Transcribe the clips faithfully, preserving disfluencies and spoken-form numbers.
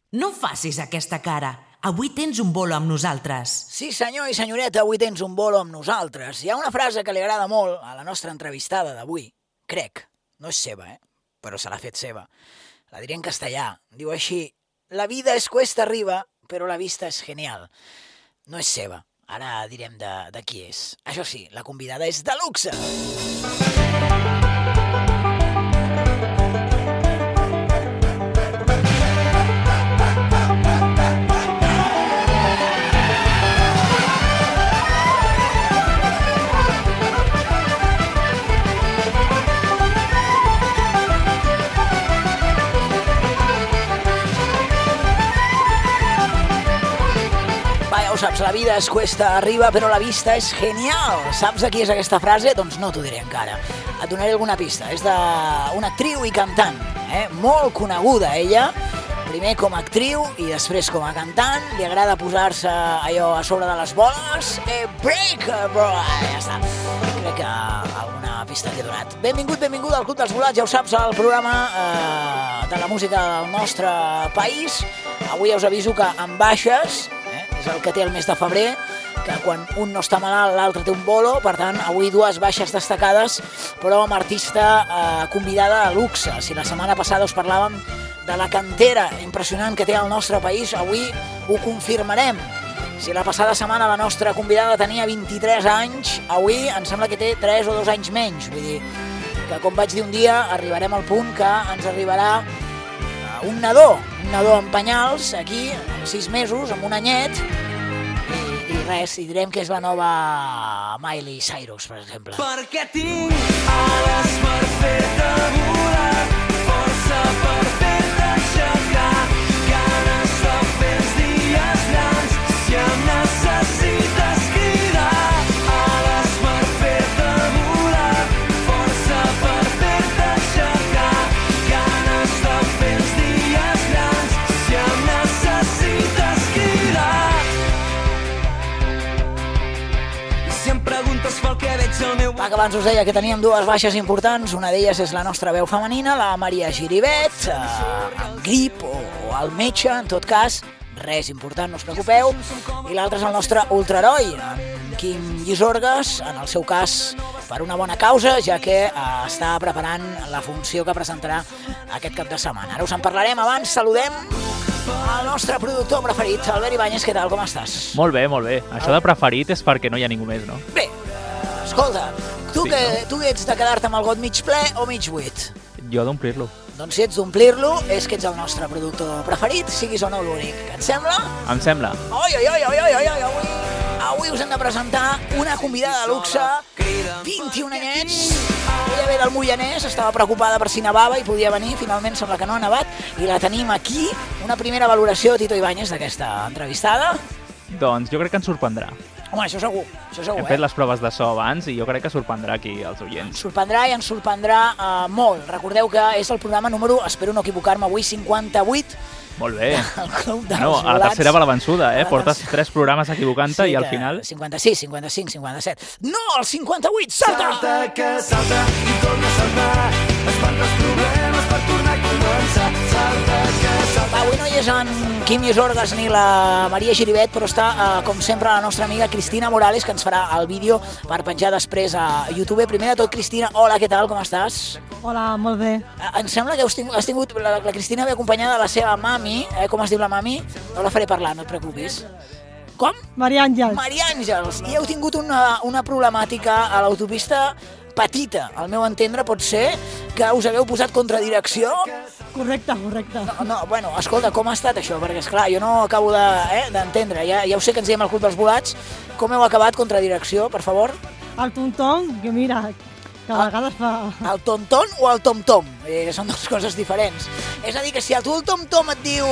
No facis aquesta cara. Avui tens un bolo amb nosaltres. Sí, senyor i senyoreta, avui tens un bolo amb nosaltres. Hi ha una frase que li agrada molt a la nostra entrevistada d'avui. Crec. No és seva, eh? Però se l'ha fet seva. La diré en castellà. Diu així: la vida es cuesta arriba, però la vista és genial. No és seva. Ara direm de, de qui és. Això sí, la convidada és de luxe. Saps, la vida es cuesta arriba, però la vista és genial. Saps de qui és aquesta frase? Doncs no t'ho diré encara. Et donaré alguna pista. És d'una actriu i cantant, eh? Molt coneguda ella, primer com a actriu i després com a cantant. Li agrada posar-se allò a sobre de les boles. Eh, break, bro! Ja està. Crec que alguna pista t'he donat. Benvingut, benvinguda al Club dels Volats, ja ho saps, al programa eh, de la música del nostre país. Avui ja us aviso que amb baixes, és el que té el mes de febrer, que quan un no està malalt l'altre té un bolo, per tant avui dues baixes destacades, però amb artista eh, convidada a luxe. Si la setmana passada us parlàvem de la cantera impressionant que té el nostre país, avui ho confirmarem. Si la passada setmana la nostra convidada tenia vint-i-tres anys, avui em sembla que té tres o dos anys menys. Vull dir que, com vaig dir un dia, arribarem al punt que ens arribarà un nadó, un nadó amb penyals, aquí, amb sis mesos, amb un anyet, i, i res, i direm que és la nova Miley Cyrus, per exemple. Perquè tinc ales per fer-te volar, força per fer-te aixecar, ganes de fer els dies grans, si em necessites cridar. Ales per fer-te volar, força per fer-te aixecar, ganes de fer els dies grans, si em necessites cridar. I si em preguntes pel que veig al meu... Va, que abans us deia que teníem dues baixes importants. Una d'elles és la nostra veu femenina, la Maria Giribet, eh, amb grip o, o al metge, en tot cas, res important, no us preocupeu. I l'altre és el nostre ultraheroi, en Quim Llisorgues, en el seu cas per una bona causa, ja que eh, està preparant la funció que presentarà aquest cap de setmana. Ara us en parlarem. Abans saludem el nostre productor preferit, Albert Ibáñez. Què tal, com estàs? Molt bé, molt bé. Això de preferit és perquè no hi ha ningú més, no? Bé, escolta, tu, Sí, que, no? tu ets de quedar-te amb el got mig ple o mig buit? Jo d'omplir-lo. Doncs si ets d'omplir-lo, és que ets el nostre productor preferit, siguis o no l'únic. Et sembla? Em sembla. Oi, oi, oi, oi, oi, oi, oi, avui, avui us hem de presentar una convidada de luxe, vint-i-un anyets, ella ve del Moianès, estava preocupada per si nevava i podia venir, finalment sembla que no ha nevat, i la tenim aquí. Una primera valoració, Tito Ibáñez, d'aquesta entrevistada. Doncs jo crec que ens sorprendrà. Home, això segur, això segur, Hem eh? fet les proves de so abans i jo crec que sorprendrà aquí els Ens oients. sorprendrà i ens sorprendrà uh, molt. Recordeu que és el programa número, espero no equivocar-me, avui cinquanta-vuit Molt bé. del Club dels No, a la Volats. tercera va la vençuda, eh? A la Portes tercera. tres programes equivocant-te Sí, i al que final... cinquanta-sis, cinquanta-cinc, cinquanta-set. No, el cinquanta-vuit, salta! Salta que salta i torna a saltar, espanta els problemes per tornar a començar. Salta que salta. Va, avui no hi és en Quim Llisorgues ni la Maria Giribet, però està, eh, com sempre, la nostra amiga Cristina Morales, que ens farà el vídeo per penjar després a YouTube. Primer de tot, Cristina, hola, què tal, com estàs? Hola, molt bé. Eh, Em sembla que has tingut, has tingut la, la Cristina ve acompanyada de la seva mami, eh, com es diu la mami? No la faré parlar, no et preocupis. Com? Maria Àngels. Maria Àngels, i heu tingut una, una problemàtica a l'autopista petita, al meu entendre pot ser que us hagueu posat contradirecció. Correcte, correcte. No, no, bueno, escolta, com ha estat això? Perquè, esclar, jo no acabo de, eh, d'entendre. Ja, ja ho sé que ens diem al Club dels Volats. Com heu acabat contradirecció, per favor? El tonton, que mira, que a vegades fa... El tonton o el tom-tom? Eh, són dues coses diferents. És a dir, que si a tu el tom-tom et diu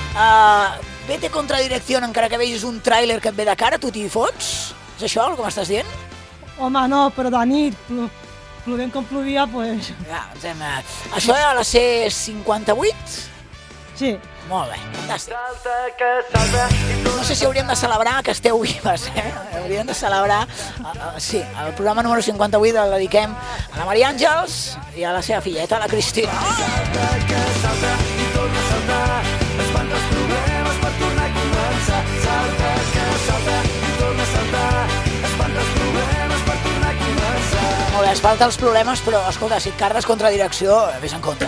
uh, vete contradirecció encara que vegis un tràiler que et ve de cara, tu t'hi fots? És això el que m'estàs dient? Home, no, però de nit, plo- plovent com plovia, pues... Ja, ens hem... eh, Això era a la C cinquanta-vuit? Sí. Molt bé, fantàstic. Salta que salta i torna. No sé si hauríem de celebrar que esteu vives, eh? Hauríem de celebrar... Uh, uh, sí, el programa número cinquanta-vuit el dediquem a la Maria Àngels i a la seva filleta, la Cristina. Salta que salta i torna a saltar, espanta els problemes es falta els problemes, però, escolta, si et cardes contra direcció, vés en compte.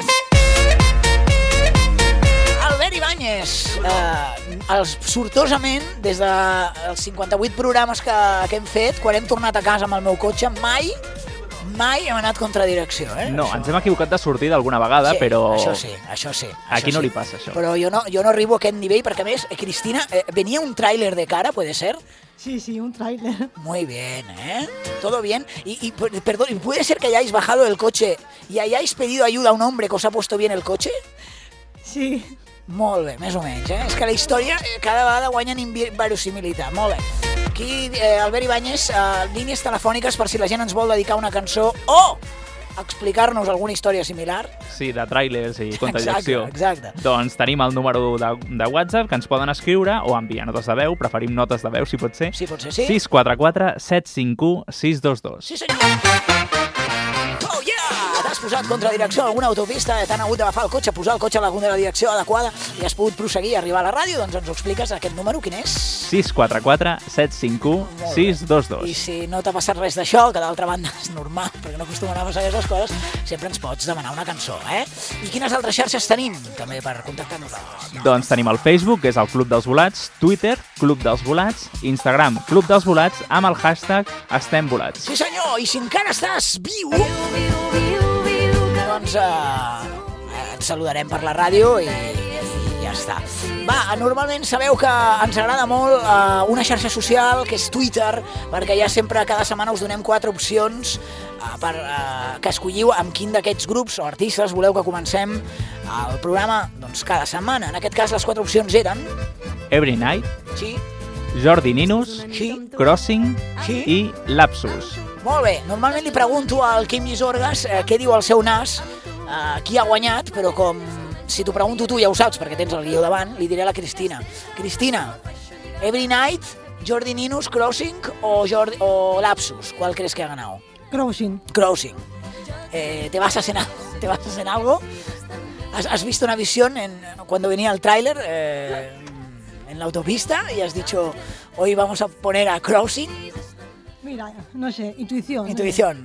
Albert Ibáñez, eh, els, sortosament, des dels cinquanta-vuit programes que, que hem fet, quan hem tornat a casa amb el meu cotxe, mai, mai hem anat contra direcció. Eh? No, això. ens hem equivocat de sortida alguna vegada, sí, però... Això sí, això sí. Aquí això no sí. li passa, això. Però jo no, jo no arribo a aquest nivell, perquè a més, eh, Cristina, eh, venia un tràiler de cara, ¿puede ser? Sí, sí, un tráiler. Muy bien, ¿eh? Todo bien. Y, y perdón, ¿puede ser que hayáis bajado del coche y hayáis pedido ayuda a un hombre que os ha puesto bien el coche? Sí. Molt bé, més o menys, eh? És que la història cada vegada guanya en verosimilitat. Molt bé. Aquí, eh, Albert Ibáñez, eh, línies telefòniques per si la gent ens vol dedicar una cançó o explicar-nos alguna història similar. Sí, de tràilers i contra Exacte, direcció. exacte. Doncs tenim el número de, de WhatsApp que ens poden escriure o enviar notes de veu, preferim notes de veu si pot ser. Sí, pot ser, sí. sis quatre quatre set cinc u sis dos dos. Sí, senyor. Oh, yeah! T'has posat contra direcció a alguna autopista, t'han hagut d'agafar el cotxe, posar el cotxe a la, a la direcció adequada i has pogut proseguir a arribar a la ràdio, doncs ens ho expliques, aquest número, quin és? sis quatre quatre set cinc u sis dos dos. I si no t'ha passat res d'això, que d'altra banda és normal, perquè no acostumen a passar aquestes coses, sempre ens pots demanar una cançó, eh? I quines altres xarxes tenim, també, per contactar amb nosaltres? Doncs tenim el Facebook, que és el Club dels Volats, Twitter, Club dels Volats, Instagram, Club dels Volats, amb el hashtag Estem Volats. Sí senyor, i si encara estàs viu, doncs eh, et saludarem per la ràdio i, i ja està. Va, normalment sabeu que ens agrada molt eh, una xarxa social, que és Twitter, perquè ja sempre cada setmana us donem quatre opcions eh, per eh, que escolliu amb quin d'aquests grups o artistes voleu que comencem el programa doncs, cada setmana. En aquest cas les quatre opcions eren... Every Night, Sí, Jordi Ninus, sí, Crossing sí. i Lapsus. Molt bé, normalment li pregunto al Quim Llisorgues eh, què diu el seu nas, eh, qui ha guanyat, però com si t'ho pregunto tu ja ho saps perquè tens el guió davant, li diré a la Cristina. Cristina, Every Night, Jordi Ninus, Crossing o, Jordi, o Lapsus? ¿Cuál crees que ha ganado? Crossing. Crossing. Eh, ¿Te vas a cenar, te vas a hacer algo? ¿Has, has visto una visión en, cuando venía el tráiler eh, en la autopista y has dicho, hoy vamos a poner a Crossing? Mira, no sé, intuición. Intuición.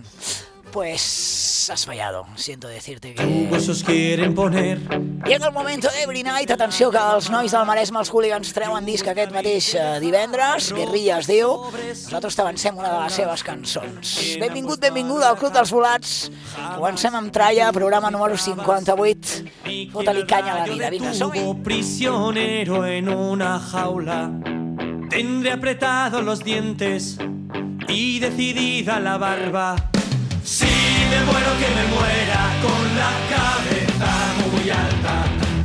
Pues has fallado, siento decirte que... Huesos quieren poner. Llega el momento de Every Night. Atenció que els nois del Maresme, els hooligans, treuen disc aquest mateix eh, divendres. Guerrilla es diu. Nosaltres t'avancem una de les seves cançons. Benvingut, benvinguda al Club dels Volats. Comencem amb tralla, programa número cinquanta-vuit. Fota-li canya a la vida. Vinga, som-hi. Tuvo prisionero en una jaula. Tendré apretados los dientes y decidida la barba. Si me muero, que me muera con la cabeza muy alta.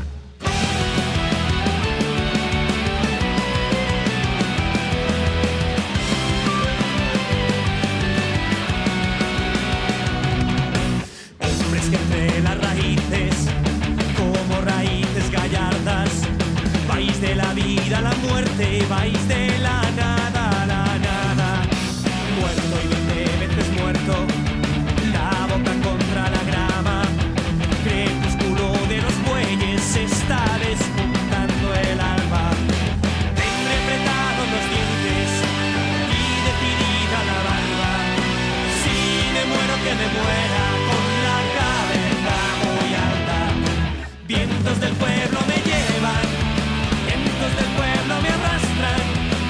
Hombres que entre las raíces, como raíces gallardas, vais de la vida a la muerte, vais de la nada a la nada. Muerto y veinte veces muerto, la boca contra la grama, crepúsculo de los bueyes, se está despuntando el alba. Tendré apretados los dientes y decidida la barba. Si me muero, que me muera con la cabeza muy alta. Vientos del pueblo me llevan, vientos del pueblo me arrastran.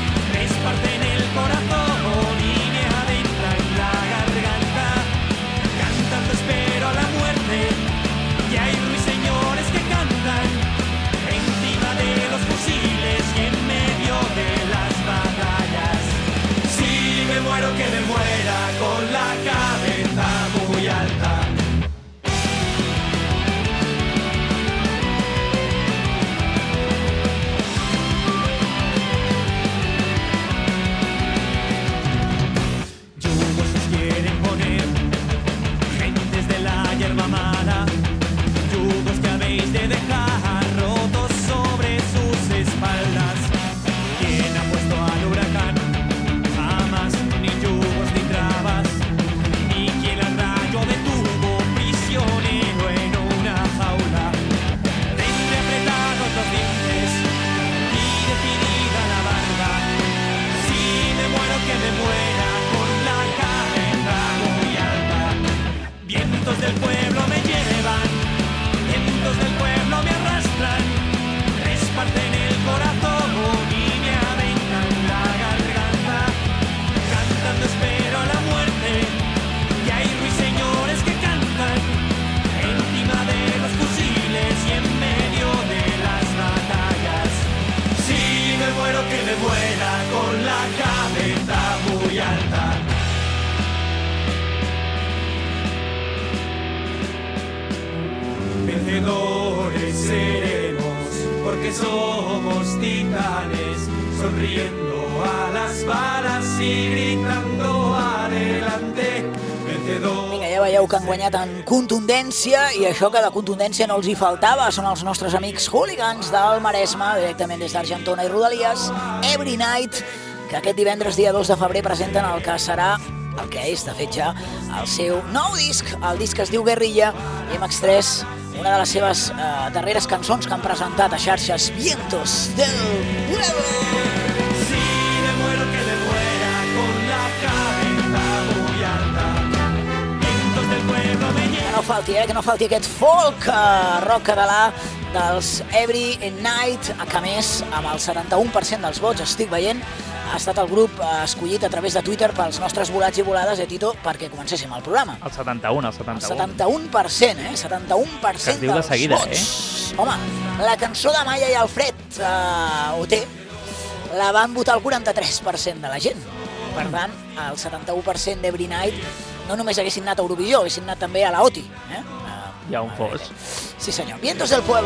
porque somos titanes, sonriendo a las balas y gritando adelante, vencedor. Vinga, ja veieu que han guanyat en contundència i això que de contundència no els hi faltava. Són els nostres amics hooligans del Maresme, directament des d'Argentona i Rodalies, Every Night, que aquest divendres, dia dos de febrer, presenten el que serà, el que és, de fet ja, el seu nou disc. El disc es diu Guerrilla i hem extès una de les seves eh, darreres cançons que han presentat a xarxes, Vientos del Pueblo. Si me muero que me muera con la cabeza muy alta, vientos del pueblo me llevan. Que no falti, eh? Que no falti aquest folk eh, rock català dels Every Night, que a més, amb el setanta-u per cent dels vots, estic veient, ha estat el grup eh, escollit a través de Twitter pels nostres volats i volades, eh, Tito, perquè comencéssim el programa. El setanta-u, el El setanta-u. setanta-u per cent, eh? setanta-u per cent Que es diu de dels seguida, vots. Home, la cançó de Maya i Alfred eh, O T la van votar el quaranta-tres per cent de la gent. Per tant, el setanta-u per cent d'Every Night no només haguessin anat a Eurovisió, haguessin anat també a la O T I. Eh? Hi ha un fos. Sí, senyor. Vientos del Pueblo.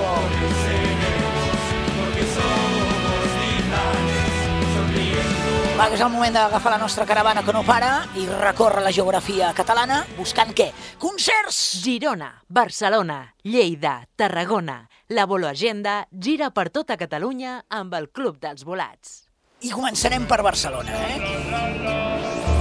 Va, que és el moment d'agafar la nostra caravana que no para i recórrer la geografia catalana buscant què? Concerts! Girona, Barcelona, Lleida, Tarragona. La Bolo Agenda gira per tota Catalunya amb el Club dels Volats. I començarem per Barcelona, eh?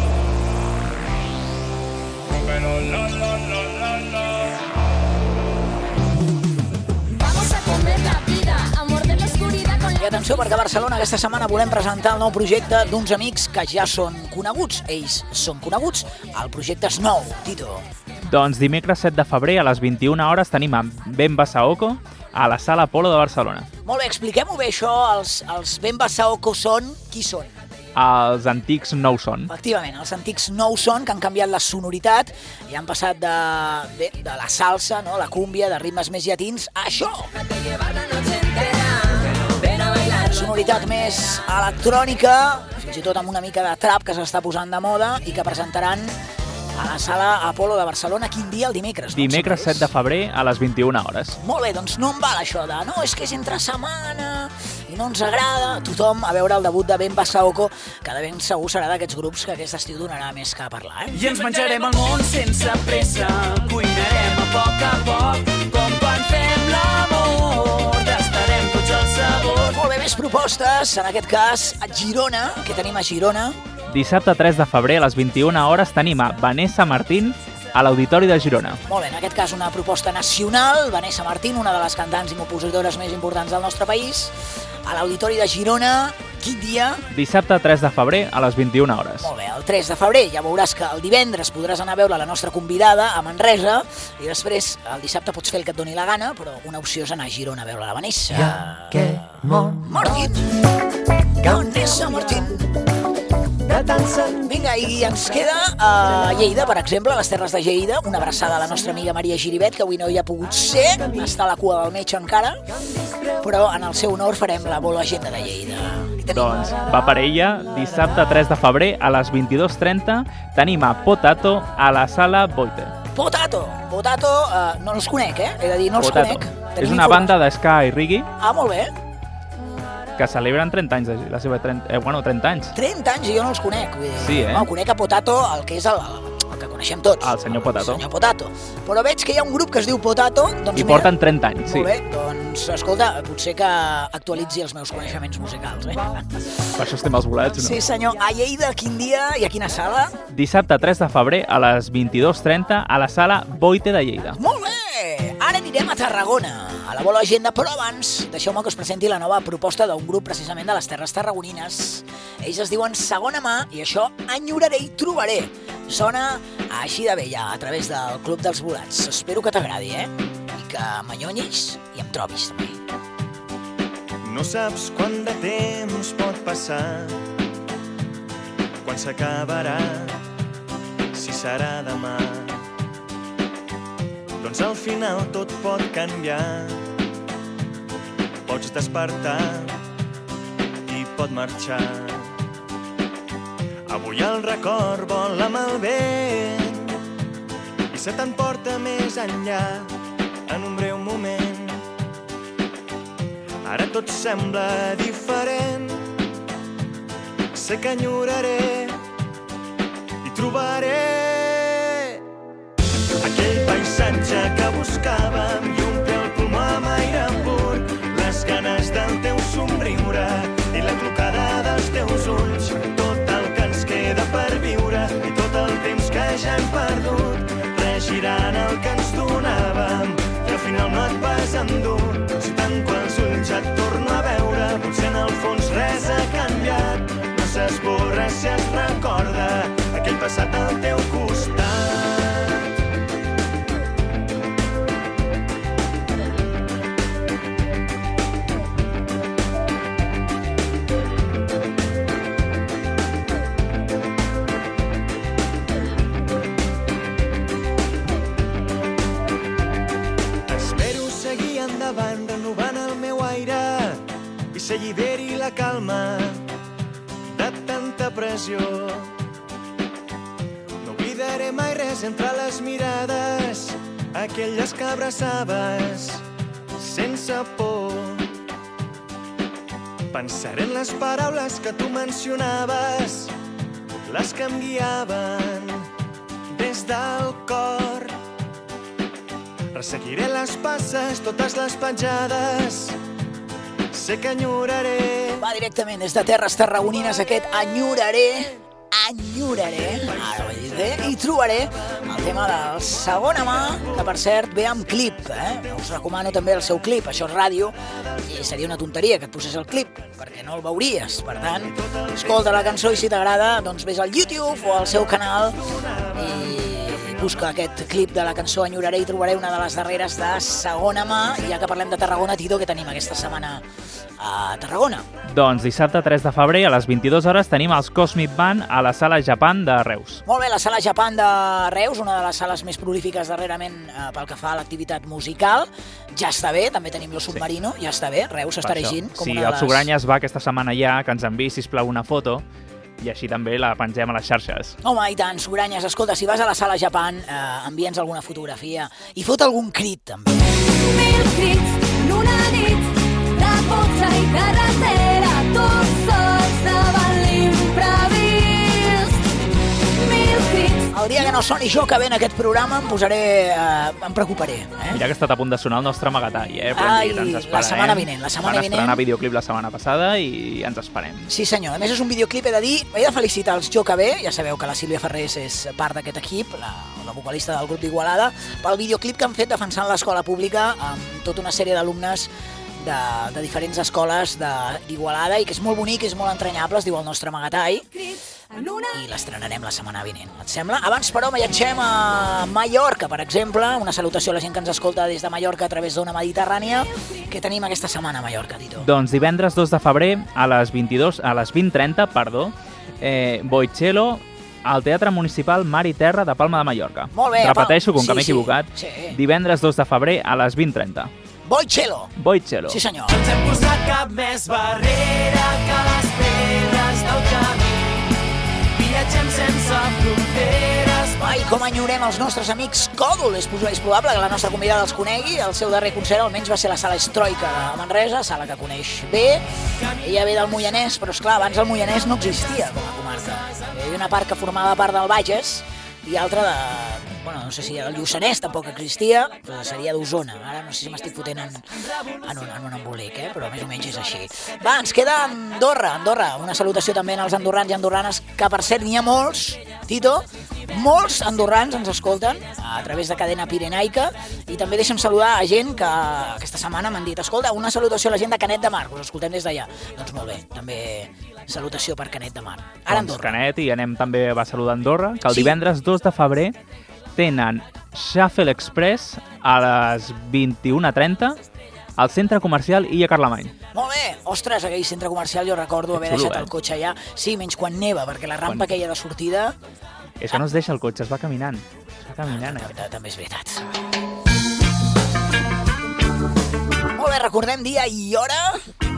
Vamos a comer la vida, a morder la oscuridad con I la... atenció, perquè a Barcelona aquesta setmana volem presentar el nou projecte d'uns amics que ja són coneguts. Ells són coneguts. El projecte és nou, Tito. Doncs dimecres set de febrer a les vint-i-una hores tenim a Bemba Saoko a la Sala Apolo de Barcelona. Molt bé, expliquem-ho bé això. Els, els Bemba Saoko són... Qui són? Els antics no ho són. Efectivament, els antics no ho són, que han canviat la sonoritat i han passat de, de, de la salsa, no? La cúmbia, de ritmes més llatins, a això. Sonoritat més electrònica, fins i tot amb una mica de trap que s'està posant de moda i que presentaran a la Sala Apolo de Barcelona. Quin dia? El dimecres, no? Dimecres set de febrer a les vint-i-una hores. Molt bé, doncs no em val això de no, és que és entre setmana i no ens agrada. Tothom a veure el debut de Bemba Saoko, que de ben segur serà d'aquests grups que aquest estiu donarà més que a parlar, eh? I ens menjarem el món sense pressa, cuinarem a poc a poc, com quan fem l'amor, tastarem tots els sabors. Molt bé, més propostes, en aquest cas a Girona. Què tenim a Girona? Dissabte tres de febrer a les vint-i-una hores tenim a Vanessa Martín a l'Auditori de Girona. Molt bé, en aquest cas una proposta nacional. Vanessa Martín, una de les cantants i compositores més importants del nostre país, a l'Auditori de Girona. Quin dia? Dissabte tres de febrer a les vint-i-una hores. Molt bé, el tres de febrer. Ja veuràs que el divendres podràs anar a veure la nostra convidada a Manresa i després el dissabte pots fer el que et doni la gana, però una opció és anar a Girona a veure la Vanessa. Ja que món Martín. Vanessa Martín. de tant sentir. Vinga, i ens queda a Lleida, per exemple, a les Terres de Lleida, una abraçada a la nostra amiga Maria Giribet, que avui no hi ha pogut ser, està a la cua del metge encara, però en el seu honor farem la Bolo Agenda de Lleida. Doncs va per ella, dissabte tres de febrer a les vint-i-dues trenta tenim a Potato a la Sala Boite. Potato! Potato, uh, no els conec, eh? He de dir, no els Potato. conec. És Tenim una informació. banda d'ska i reggae Ah, molt bé. que celebren trenta anys, de la seva trenta, eh, bueno, trenta anys. trenta anys i jo no els conec. Vull dir, Sí, eh? No, conec a Potato, el que és el, el que coneixem tots. El senyor Potato. El senyor Potato. Però veig que hi ha un grup que es diu Potato. Doncs I mira, porten trenta anys, sí. Molt bé, doncs escolta, potser que actualitzi els meus coneixements musicals, eh? Per això estem als volats, no? Sí, senyor. A Lleida, quin dia i a quina sala? Dissabte tres de febrer a les vint-i-dues trenta a la Sala Boite de Lleida. Molt bé! Ara anirem a Tarragona, a la Bolo Agenda, però abans deixeu-me que us presenti la nova proposta d'un grup precisament de les Terres Tarragonines. Ells es diuen Segona Mà i això enyoraré i trobaré. Sona així de bé ja, a través del Club dels Volats. Espero que t'agradi, eh? I que m'anyonyis i em trobis també. No saps quant de temps pot passar, quan s'acabarà, si serà demà. Doncs al final tot pot canviar, pots despertar i pot marxar. Avui el record vol amb el vent i se t'emporta més enllà en un breu moment. Ara tot sembla diferent. Sé que enyoraré i trobaré aquell paisatge que buscàvem i omplir el pulmó amb aire pur, les ganes del teu somriure i la clocada dels teus ulls, tot el que ens queda per viure i tot el temps que ja hem perdut, regirant el que ens donàvem i al final no et vas endur. Si tanco els ulls et torno a veure, potser en el fons res ha canviat, no s'esborra si es recorda aquell passat al teu costat. Espero seguir endavant, renovant el meu aire i se alliberi la calma de tanta pressió. No oblidaré mai res entre les mirades, aquelles que abraçaves sense por. Pensaré en les paraules que tu mencionaves, les que em guiaven des del cor. Resseguiré les passes, totes les petjades, sé que enyoraré. Va directament des de Terres Tarragonines aquest Enyoraré, enyoraré, ara ho he dit bé, i trobaré el tema del Segona Mà, que per cert ve amb clip, eh? Us recomano també el seu clip, això és ràdio, i seria una tonteria que et posés el clip, perquè no el veuries. Per tant, escolta la cançó i si t'agrada, doncs vés al YouTube o al seu canal i busca aquest clip de la cançó Enyoraré i trobaré una de les darreres de Segona Mà. I ja que parlem de Tarragona, Tito, què tenim aquesta setmana a Tarragona? Doncs dissabte tres de febrer a les vint-i-dues hores tenim els Cosmic Band a la Sala Japan de Reus. Molt bé, la Sala Japan de Reus, una de les sales més prolífiques darrerament eh, pel que fa a l'activitat musical. Ja està bé, també tenim Lo Submarino, sí. Ja està bé, Reus s'està erigint com sí, una de les... el Sugranyes va aquesta setmana ja, que ens enviï, sisplau, una foto i així també la pengem a les xarxes. Home, i tant, Sugranyes, escolta, si vas a la Sala Japan, eh, envia'ns alguna fotografia i fot algun crit, també. Mil crits en una nit de cotxe i carretera, tots sols davant l'imprevist. Mil crits. El dia que no soni jo que ve en aquest programa em posaré... Eh, em preocuparé. Eh? Mira que ha estat a punt de sonar el nostre Magatall, eh? Però Ai, ens la esperem. setmana vinent, la setmana Van vinent. estrenar videoclip la setmana passada i ens esperem. Sí, senyor. A més, és un videoclip, he de dir, he de felicitar els Jo que ve, ja sabeu que la Sílvia Ferrés és part d'aquest equip, la, la vocalista del grup d'Igualada, pel videoclip que han fet defensant l'escola pública amb tota una sèrie d'alumnes de, de diferents escoles d'Igualada i que és molt bonic, és molt entranyable, es diu El nostre Magatall, i l'estrenarem la setmana vinent, et sembla? Abans, però, viatgem a Mallorca, per exemple, una salutació a la gent que ens escolta des de Mallorca a través d'Ona Mediterrània. Què tenim aquesta setmana a Mallorca, Tito? Doncs divendres dos de febrer a les vint-i-dues, a les vint trenta, perdó, eh, Boichello al Teatre Municipal Mar i Terra de Palma de Mallorca. Molt bé. Repeteixo, com sí, que m'he sí, equivocat, sí. divendres dos de febrer a les vint trenta. Boichello. Boichello. Sí, senyor. No ens hem posat cap més barrera que les pedres del camí. Viatgem sense fronteres. Ai, com enyorem els nostres amics Còdol. És, és probable que la nostra convidada els conegui. El seu darrer concert almenys va ser a la Sala Estroika de Manresa, sala que coneix bé. Ella ve del Moianès, però esclar, abans el Moianès no existia com a comarca. Hi havia una part que formava part del Bages i altra de... Bueno, no sé si el Lluçanès tampoc existia, però seria d'Osona. Ara no sé si m'estic fotent en, en, un, en un embolic, eh? Però més o menys és així. Va, ens queda Andorra, Andorra. Una salutació també als andorrans i andorranes, que per cert n'hi ha molts, Tito, molts andorrans ens escolten a través de Cadena Pirenaica i també deixem saludar a gent que aquesta setmana m'han dit, escolta, una salutació a la gent de Canet de Mar, us escoltem des d'allà. Doncs molt bé, també salutació per Canet de Mar. Ara doncs Andorra. Canet, i anem també a saludar Andorra, que el Sí. divendres dos de febrer tenen Shuffle Express a les vint-i-una trenta al centre comercial Illa Carlemany. Molt bé! Ostres, aquell centre comercial jo recordo haver Xulo, deixat eh? el cotxe allà. Sí, menys quan neva, perquè la rampa Quan- aquella de sortida... És que no es deixa el cotxe, es va caminant. Es va caminant, eh? També, també és veritat. Molt bé, recordem dia i hora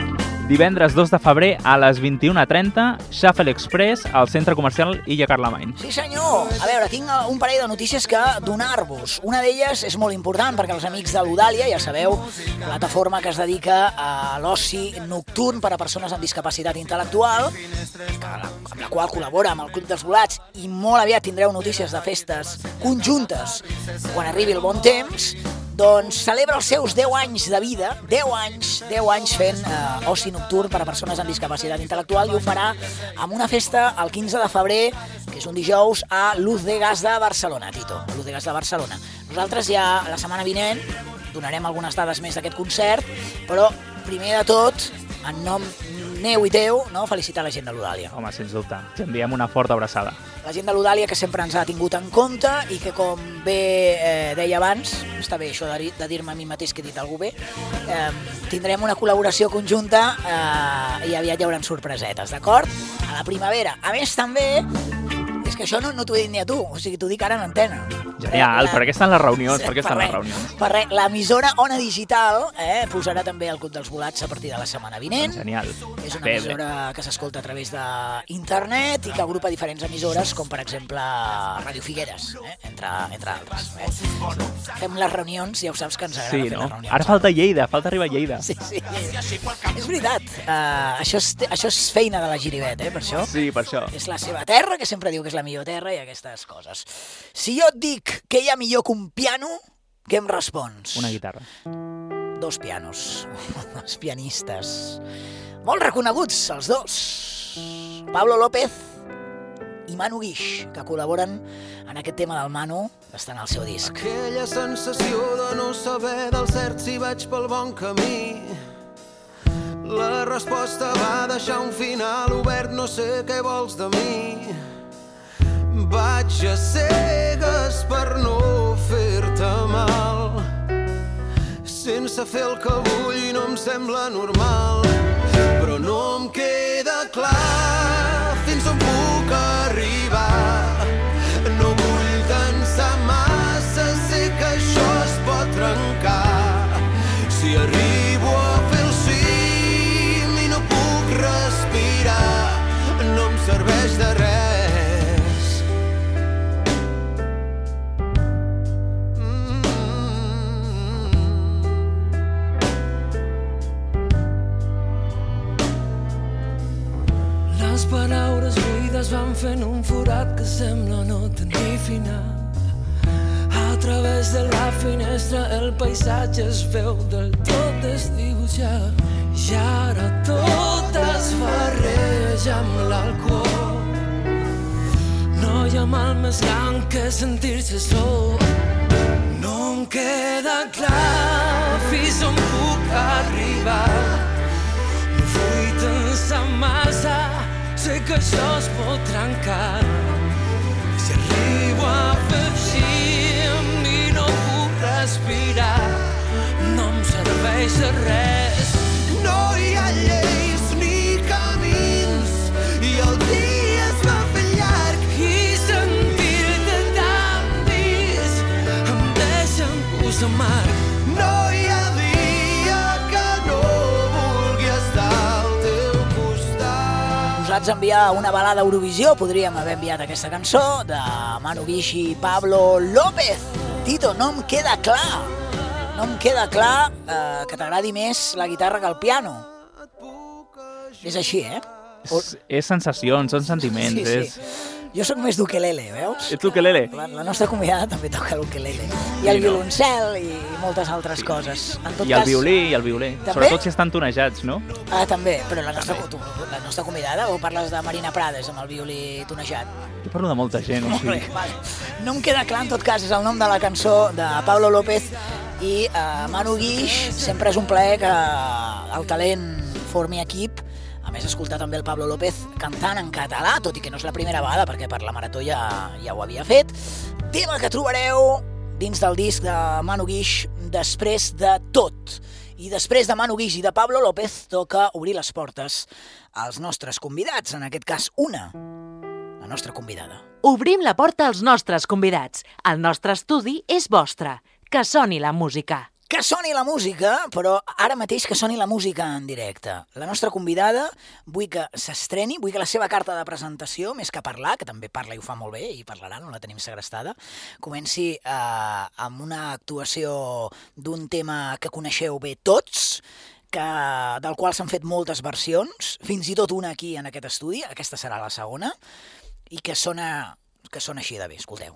Divendres dos de febrer a les vint-i-una trenta, Shuffle Express, al centre comercial Illa Carlemany. Sí senyor! A veure, tinc un parell de notícies que donar-vos. Una d'elles és molt important perquè els amics de l'Eudàlia, ja sabeu, plataforma que es dedica a l'oci nocturn per a persones amb discapacitat intel·lectual, amb la qual col·labora amb el Club dels Volats, i molt aviat tindreu notícies de festes conjuntes quan arribi el bon temps. Doncs celebra els seus deu anys de vida, deu anys, deu anys fent eh, oci nocturn per a persones amb discapacitat intel·lectual, i ho farà amb una festa el quinze de febrer, que és un dijous, a Luz de Gas de Barcelona, Tito, Luz de Gas de Barcelona. Nosaltres ja la setmana vinent donarem algunes dades més d'aquest concert, però primer de tot, en nom meu i teu, no, felicitar la gent de l'Eudàlia. Home, sens dubte, ens enviem una forta abraçada. La gent de l'Eudàlia que sempre ens ha tingut en compte i que, com bé eh, deia abans, està bé això de, de dir-me a mi mateix que he dit alguna cosa bé, eh, tindrem una col·laboració conjunta eh, i aviat hi haurà sorpresetes, d'acord? A la primavera. A més, també, és que això no, no t'ho he dit ni a tu, o sigui, t'ho dic ara en antena. Genial, la... per què estan les reunions? Sí, per què estan per les res, reunions? Per res, l'emissora Ona Digital eh, posarà també el Club dels Volats a partir de la setmana vinent. Genial. És una bé, emissora bé. que s'escolta a través d'internet i que agrupa diferents emissores, com per exemple Ràdio Figueres, eh, entre, entre altres. Eh. Fem les reunions, ja ho saps que ens agrada sí, fer no? les reunions. Ara falta Lleida, falta arribar a Lleida. Sí, sí. És veritat. Uh, això, és, això és feina de la Giribet, eh, per això. Sí, per això. És la seva terra, que sempre diu que és la millor terra i aquestes coses. Si jo et dic que hi ha millor que un piano, què em respons? Una guitarra. Dos pianos. Dos pianistes. Molt reconeguts, els dos. Pablo López i Manu Guix, que col·laboren en aquest tema del Manu, que està en el seu disc. Aquella sensació de no saber del cert si vaig pel bon camí. La resposta va deixar un final obert, no sé què vols de mi. Vaig a cegues per no fer-te mal, sense fer el que vull i no em sembla normal, però no em queda clar fins on puc arribar. No vull tensar massa, sé que això es pot trencar. Si arribo a fer el cim i no puc respirar, no em serveix de res. Les paraules buides van fent un forat que sembla no tenir final. A través de la finestra el paisatge es veu del tot desdibuixat. I ara tot es barreja amb l'alcohol. No hi ha mal més gran que sentir-se sol. No em queda clar fins on puc arribar. No vull tensar massa, sé que això es pot trencar. Si arribo a fer cim i no puc respirar, no em serveix de res. No hi ha lleis ni camins i el dia es va fer llarg i sentir-te tan dins em deixa un gust amarg. No hi ha dia que no vulgui estar al teu costat. Posats a enviar una balada a Eurovisió, podríem haver enviat aquesta cançó de Manu Guix i Pablo López. Tito, no em queda clar, no em queda clar eh, que t'agradi més la guitarra que el piano. És així, eh? És, és sensacions, són sentiments. Sí, sí. És... Jo sóc més d'ukelele, veus? Ets ukelele? La, la nostra convidada també toca l'ukelele. I el Sí, no? violoncel i moltes altres coses. En tot I el cas, violí, i el violí. També? Sobretot si estan tonejats, no? Ah, també, però la nostra, tu, la nostra convidada, o parles de Marina Prades amb el violí tonejat? Jo parlo de molta gent, o Molt bé, sigui... vale. No em queda clar, en tot cas, és el nom de la cançó de Pablo López i uh, Manu Guix. Sempre és un plaer que el talent formi equip. A més, escoltar també el Pablo López cantant en català, tot i que no és la primera vegada, perquè per la Marató ja, ja ho havia fet. Tema que trobareu dins del disc de Manu Guix, Després de tot. I després de Manu Guix i de Pablo López, toca obrir les portes als nostres convidats, en aquest cas una, la nostra convidada. Obrim la porta als nostres convidats. El nostre estudi és vostre. Que soni la música. Que soni la música, però ara mateix que soni la música en directe. La nostra convidada vull que s'estreni, vull que la seva carta de presentació, més que parlar, que també parla i ho fa molt bé, i parlarà, no la tenim segrestada, comenci eh, amb una actuació d'un tema que coneixeu bé tots, que, del qual s'han fet moltes versions, fins i tot una aquí en aquest estudi, aquesta serà la segona, i que sona, que sona així de bé, escolteu.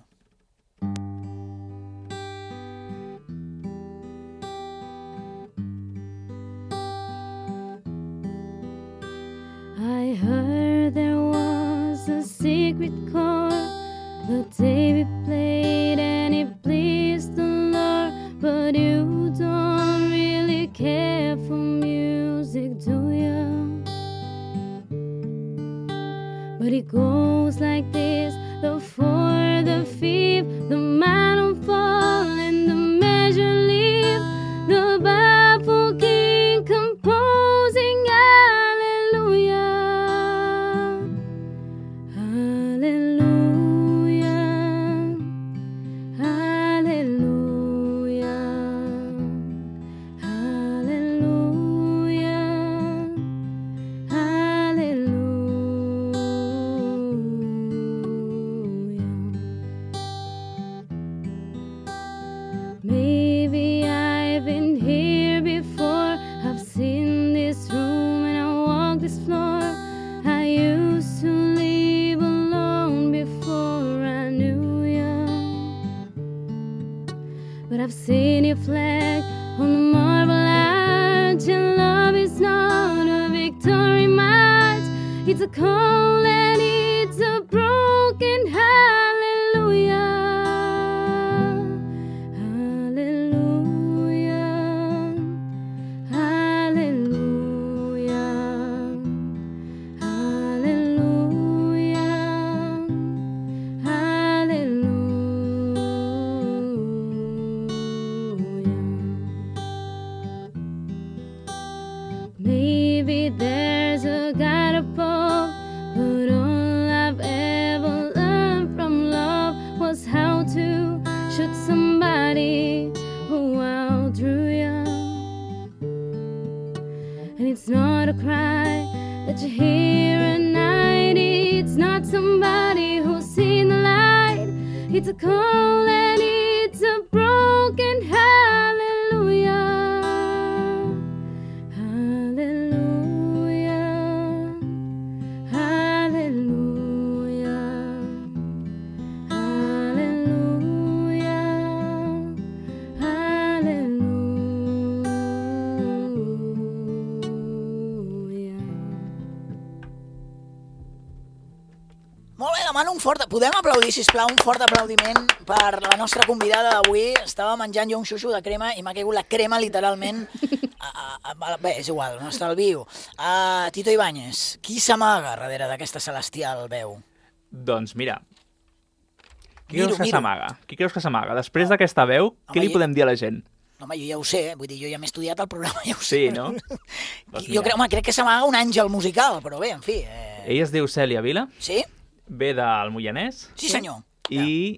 I heard there was a secret chord the day we played and it pleased the Lord, but you don't really care for music, do you? But it goes like this: the four, the fifth, the minor fall, and the major leave, the baffled king composing hallelujah. Maybe I've been here before, I've seen this room and I walked this floor. I used to live alone before I knew you, but I've seen your flag on the marble arch, and love is not a victory march, it's a call and it's a broken hallelujah. Maybe there's a God above, but all I've ever learned from love was how to shoot somebody who outdrew you. And it's not a cry that you hear at night, it's not somebody who's seen the light, it's a call and it's a broken hallelujah. Molt bé, demano un fort... Podem aplaudir, sisplau, un fort aplaudiment per la nostra convidada d'avui. Estava menjant jo un xuxo de crema i m'ha caigut la crema literalment... A, a, a, bé, és igual, no estalvio. Uh, Tito Ibáñez, qui s'amaga darrere d'aquesta celestial veu? Doncs mira, qui Miro, creus que miro. s'amaga? Qui creus que s'amaga? Després d'aquesta veu, Home, què li jo- podem dir a la gent? Home, jo ja ho sé, eh? Vull dir, jo ja m'he estudiat el programa, ja ho sé. Sí, no? Doncs Jo mira. crec, home, crec que s'amaga un àngel musical, però bé, en fi. Eh... Ella es diu Cèlia Vila, Sí? ve del Moianès Sí, senyor. i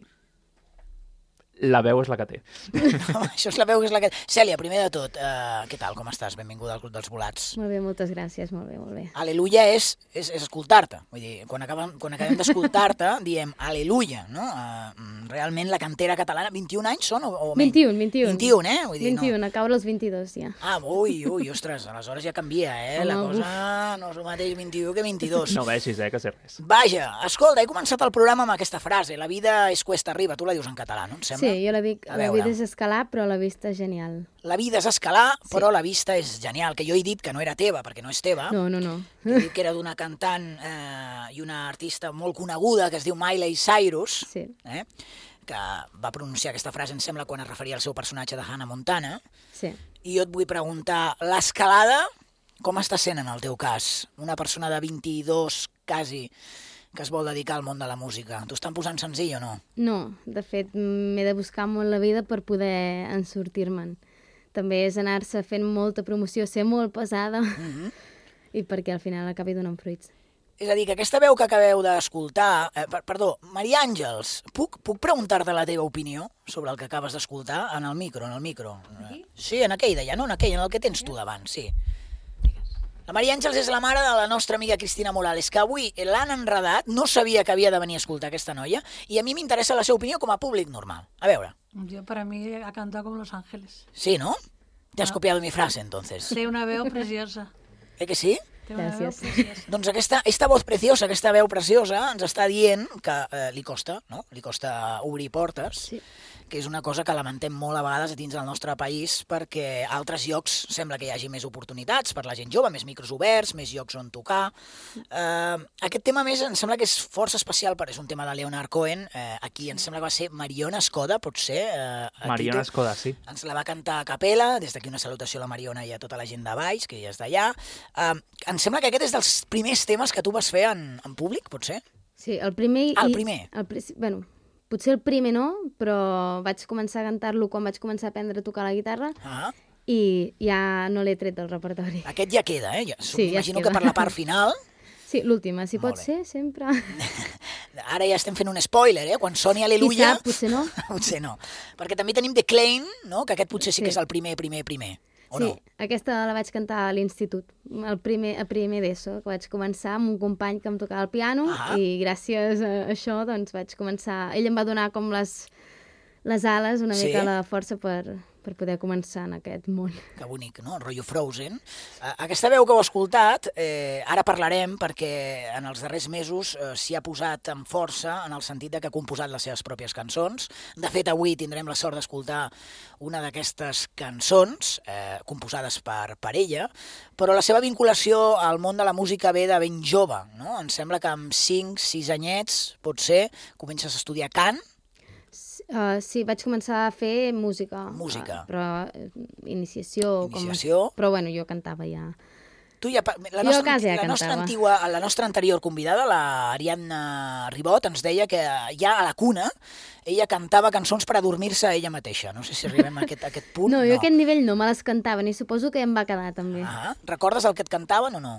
la veu és la que té. Això és la veu que és la que... Cèlia, primer de tot, uh, què tal, com estàs? Benvinguda al Club dels Volats. Molt bé, moltes gràcies, molt bé, molt bé. Aleluia és, és, és escoltar-te. Vull dir, quan acabem, quan acabem d'escoltar-te, diem aleluia, no? Uh, realment la cantera catalana, vint-i-un anys són o, o menys? vint-i-un, vint-i-un. vint-i-un, eh? Vull dir, vint-i-un, no. acabo els vint-i-dos ja. Ah, ui, ui, ostres, aleshores ja canvia, eh? Home, La cosa no és el mateix vint-i-u que vint-i-dos. No vegis, eh, que sé res. Vaja, escolta, he començat el programa amb aquesta frase, la vida és cuesta arriba, tu la dius en català, no? Em sembla? Sí, jo la dic, A la veure. vida és escalar, però la vista és genial. La vida és escalar, però la vista és genial, que jo he dit que no era teva, perquè no és teva. No, no, no. He dit que era d'una cantant eh, i una artista molt coneguda que es diu Miley Cyrus, Sí. eh, que va pronunciar aquesta frase, em sembla, quan es referia al seu personatge de Hannah Montana. Sí. I jo et vull preguntar, l'escalada, com està sent en el teu cas? Una persona de vint-i-dos, quasi, que es vol dedicar al món de la música. T'ho estan posant senzill o no? No, de fet, m'he de buscar molt la vida per poder en sortir-me'n. També és anar-se fent molta promoció, ser molt pesada, Mm -hmm. i perquè al final acabi donant fruits. És a dir, que aquesta veu que acabeu d'escoltar... Eh, per, perdó, Maria Àngels, puc, puc preguntar-te la teva opinió sobre el que acabes d'escoltar en el micro, en el micro? Aquí? Sí, en aquell d'allà, no en aquell, en el que tens tu davant, sí. La Maria Àngels és la mare de la nostra amiga Cristina Morales, que avui l'han enredat, no sabia que havia de venir a escoltar aquesta noia, i a mi m'interessa la seva opinió com a públic normal. A veure. Yo, para mí, ha cantado como Los Ángeles. Sí, ¿no? Te has copiado mi frase, entonces. Té una veu preciosa. Eh que sí? Té una veu Gràcies. preciosa. Doncs aquesta, aquesta voz preciosa, aquesta veu preciosa, ens està dient que eh, li costa, no? Li costa obrir portes, Sí. que és una cosa que lamentem molt a vegades dins del nostre país, perquè a altres llocs sembla que hi hagi més oportunitats per la gent jove, més micros oberts, més llocs on tocar. Eh, aquest tema, a més, em sembla que és força especial, perquè és un tema de Leonard Cohen. Eh, aquí em sembla que va ser Mariona Escoda, potser. Eh, a Mariona Tito. Escoda, sí. Ens la va cantar a capella, des d'aquí una salutació a la Mariona i a tota la gent de Valls, que ja és d'allà. Eh, em sembla que aquest és dels primers temes que tu vas fer en, en públic, potser? Sí, el primer... Ah, el i- primer. El, pri- bueno, potser el primer no, però vaig començar a cantar-lo quan vaig començar a aprendre a tocar la guitarra Ah, i ja no l'he tret del repertori. aquest ja queda, eh? Ja, Sí, ja es Imagino queda. que per la part final... Sí, l'última, si Molt pot bé. ser, sempre. Ara ja estem fent un spoiler, eh? Quan soni Qui Aleluia... sap, potser no. potser no. Perquè també tenim The Claim, no? Que aquest potser sí, Sí. que és el primer, primer, primer. O Sí, no? aquesta la vaig cantar a l'institut, el primer, a primer d'ESO, que vaig començar amb un company que em tocava el piano Ah. i gràcies a això doncs vaig començar... Ell em va donar com les, les ales, una Sí. mica la força per, per poder començar en aquest món. Que bonic, no? El rotllo Frozen. Eh, Aquesta veu que heu escoltat, eh, ara parlarem perquè en els darrers mesos eh, s'hi ha posat amb força en el sentit de que ha composat les seves pròpies cançons. De fet, avui tindrem la sort d'escoltar una d'aquestes cançons eh, composades per, per ella, però la seva vinculació al món de la música ve de ben jove, no? Em sembla que amb cinc sis anyets, potser, comences a estudiar cant. Uh, sí, vaig començar a fer música. Música. Uh, però eh, iniciació. Iniciació. Com... Però bueno, jo cantava ja. Tu ja, pa- la, Jo nostra, a casa ja la, nostra cantava. antigua, la nostra anterior convidada, la Ariadna Ribot, ens deia que ja a la cuna ella cantava cançons per adormir-se a ella mateixa. No sé si arribem a aquest, a aquest punt. No, jo a aquest nivell no, me les cantava, ni suposo que em va quedar també. Ah, recordes el que et cantaven o no?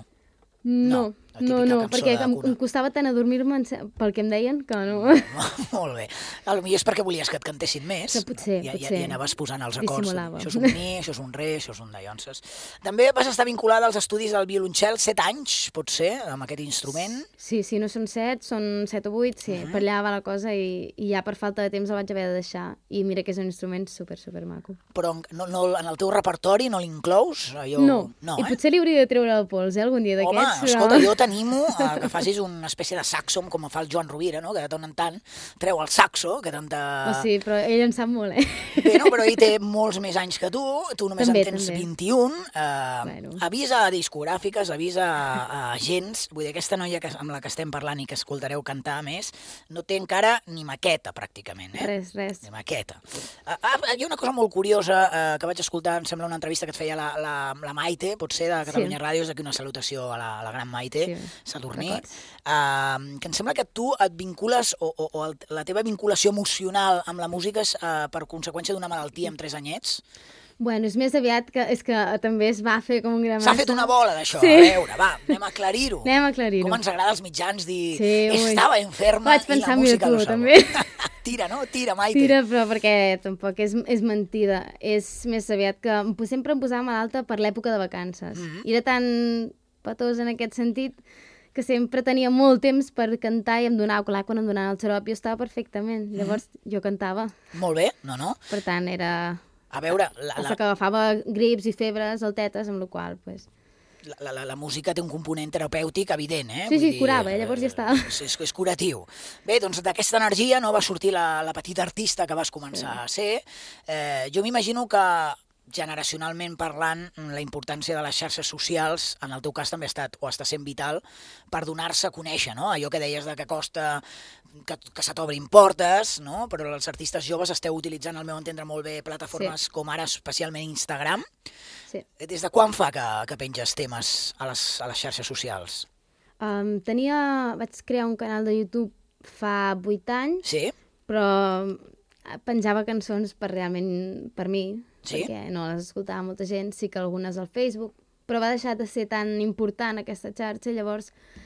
No, la no, típica no, cançó perquè de em, cuna. em costava tant adormir-me en se- pel que em deien que no. Molt bé. A lo millor és perquè volies que et cantessin més. Que potser, I, potser. I, i anaves posant els acords. Dissimulava. Això és un mi, això és un re, això és un dallonses. També vas estar vinculada als estudis del violoncel set anys, potser, amb aquest instrument. Sí, sí, no són set, són set o vuit, sí, Mhm. per allà va la cosa i, i ja per falta de temps el vaig haver de deixar. I mira que és un instrument super, super maco. Però no, no, en el teu repertori no l'inclous? Allò... No, no i eh? potser li hauria de treure el pols, eh, algun dia Home, d'aquests. escolta, jo t'animo a que facis una espècie de saxo, com fa el Joan Rovira, no? Que de tant en tant treu el saxo, que tanta... Oh, sí, però ell en sap molt, eh? Bé, no? Però ell té molts més anys que tu, tu només També, en tens també. vint-i-un. Eh, Bueno. Avisa a discogràfiques, avisa a agents. Vull dir, aquesta noia que, amb la que estem parlant i que escoltareu cantar més, no té encara ni maqueta, pràcticament. Eh? Res, res. Ni maqueta. Ah, ah, hi ha una cosa molt curiosa eh, que vaig escoltar, em sembla una entrevista que et feia la, la, la Maite, potser de Catalunya Sí. Ràdio, és d'aquí una salutació a la, a la gran Maite, Sí, Sadurní, records. uh, que em sembla que tu et vincules, o, o, o el, la teva vinculació emocional amb la música és uh, per conseqüència d'una malaltia amb tres anyets. Bueno, és més aviat que, és que també es va fer com un gran S'ha massa. fet una bola d'això, Sí. a veure, va, anem a aclarir-ho. Anem a aclarir-ho. Com ens agrada als mitjans dir, Sí, ui. estava enferma Vaig i la pensar, mira música tu, lo salva. també. Tira, no? Tira, Maite. Tira, però perquè tampoc és, és mentida. És més aviat que em- sempre em posava malalta per l'època de vacances. Mhm. I era tan petós en aquest sentit que sempre tenia molt temps per cantar i em donava, clar, quan em donaven el xarop jo estava perfectament. Mhm. Llavors jo cantava. Molt bé, no, no. Per tant, era... A veure, la, Hasta la, que agafava grips i febres altetes, amb la qual pues, la, la, la música té un component terapèutic evident, eh? Sí, Vull sí, curava, eh? Llavors ja estava. És, és, és curatiu. Bé, doncs d'aquesta energia no va sortir la, la petita artista que vas començar a ser. Eh, jo m'imagino que generacionalment parlant, la importància de les xarxes socials, en el teu cas també ha estat o està sent vital per donar-se a conèixer, no? Allò que deies de que costa que, que se t'obrin portes, no? Però els artistes joves esteu utilitzant, al meu entendre, molt bé plataformes Sí. com ara especialment Instagram. sí. Des de quan fa que, que penges temes a les, a les xarxes socials? Um, tenia... Vaig crear un canal de YouTube fa vuit anys, Sí? però penjava cançons per realment per mi, Sí? perquè no les escoltava molta gent, sí que algunes al Facebook, però va deixar de ser tan important aquesta xarxa, llavors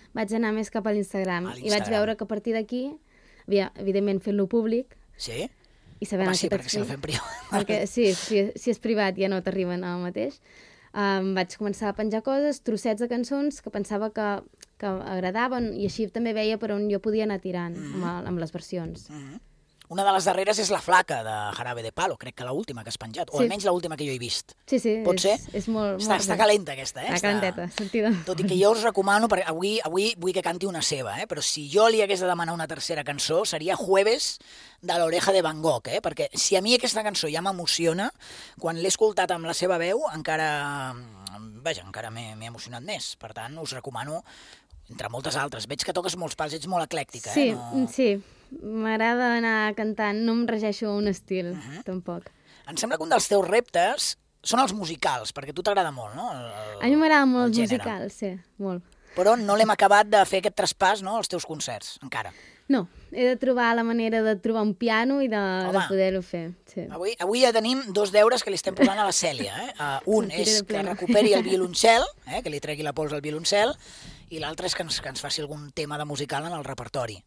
vaig anar més cap a l'Instagram. A I vaig l'Instagram. veure que a partir d'aquí, havia, evidentment, fent-lo públic, Sí? i sabent Home, el sí, que perquè si el t'explico. fem privat... Perquè sí, si, si és privat ja no t'arriben al mateix. Um, vaig començar a penjar coses, trossets de cançons que pensava que, que agradaven i així també veia per on jo podia anar tirant amb, el, amb les versions. Mhm. Una de les darreres és La Flaca, de Jarabe de Palo, crec que l'última que has penjat, o Sí. almenys l'última que jo he vist. Sí, sí, Pot és, ser? és molt... Està, molt està bé. calenta aquesta, eh? Està calenteta, sentida. Tot i que jo us recomano, perquè avui, avui vull que canti una seva, eh? Però si jo li hagués de demanar una tercera cançó, seria Jueves de l'Oreja de Van Gogh, eh? Perquè si a mi aquesta cançó ja m'emociona, quan l'he escoltat amb la seva veu, encara, vaja, encara m'he m'he emocionat més. Per tant, us recomano, entre moltes altres. Veig que toques molts pals, ets molt eclèctica, Sí, eh? No... sí. M'agrada anar cantant, no em regeixo a un estil, Mhm. tampoc. Em sembla que un dels teus reptes són els musicals, perquè a tu t'agrada molt, no? El, el, A mi m'agraden molt el els gènere. musicals, sí, molt. Però no l'hem acabat de fer aquest traspàs, no?, als teus concerts, encara. No, he de trobar la manera de trobar un piano i de, de Home. poder-ho fer. Sí. Avui, avui ja tenim dos deures que li estem posant a la Cèlia. Eh? Uh, un Sentiré és de que plena. recuperi el violoncel, eh? que li tregui la pols al violoncel, i l'altre és que ens, que ens faci algun tema de musical en el repertori.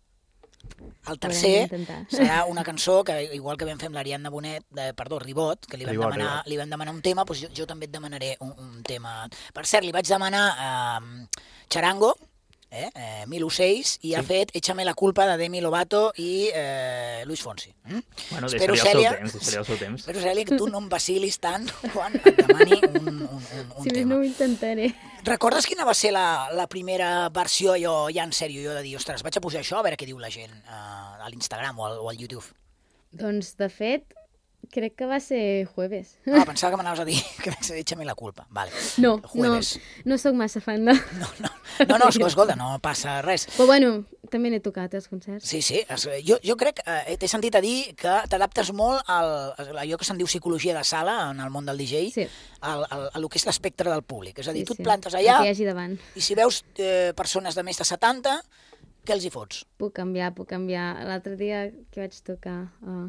El tercer Podrem intentar. serà una cançó que, igual que vam fer amb l'Ariadna Bonet, de, perdó, Ribot, que li vam, Ribot, demanar, Ribot. li vam demanar un tema, doncs jo, jo també et demanaré un, un tema. Per cert, li vaig demanar eh, Charango, eh, eh, Mil ocells, i sí. ha fet Échame la culpa de Demi Lovato i eh, Luis Fonsi. Mm? Bueno, Espero, deixaria el seu Cèlia, temps, deixaria el seu temps. Espero, Cèlia, que tu no em vacilis tant quan et demani un, un, un, un Si més tema. no ho intentaré. Recordes quina va ser la, la primera versió, jo ja en sèrio, jo de dir, ostres, vaig a posar això a veure què diu la gent eh, a l'Instagram o, al, o al YouTube? Doncs, de fet, crec que va ser jueves. Ah, pensava que m'anaves a dir que vaig dir, échame la culpa. Vale. No, no, Jueves. no sóc massa fan de... No, no, no, no, escolta, escolta, no passa res. Però bueno, també n'he tocat als concerts. Sí, sí, es, jo, jo crec, eh, t'he sentit a dir que t'adaptes molt al, a allò que se'n diu psicologia de sala en el món del D J, Sí. al, al, a lo que és l'espectre del públic. És a dir, Sí, tu et sí. plantes El allà que hi hagi davant. i si veus eh, persones de més de setanta, què els hi fots? Puc canviar, puc canviar. L'altre dia que vaig tocar... Uh,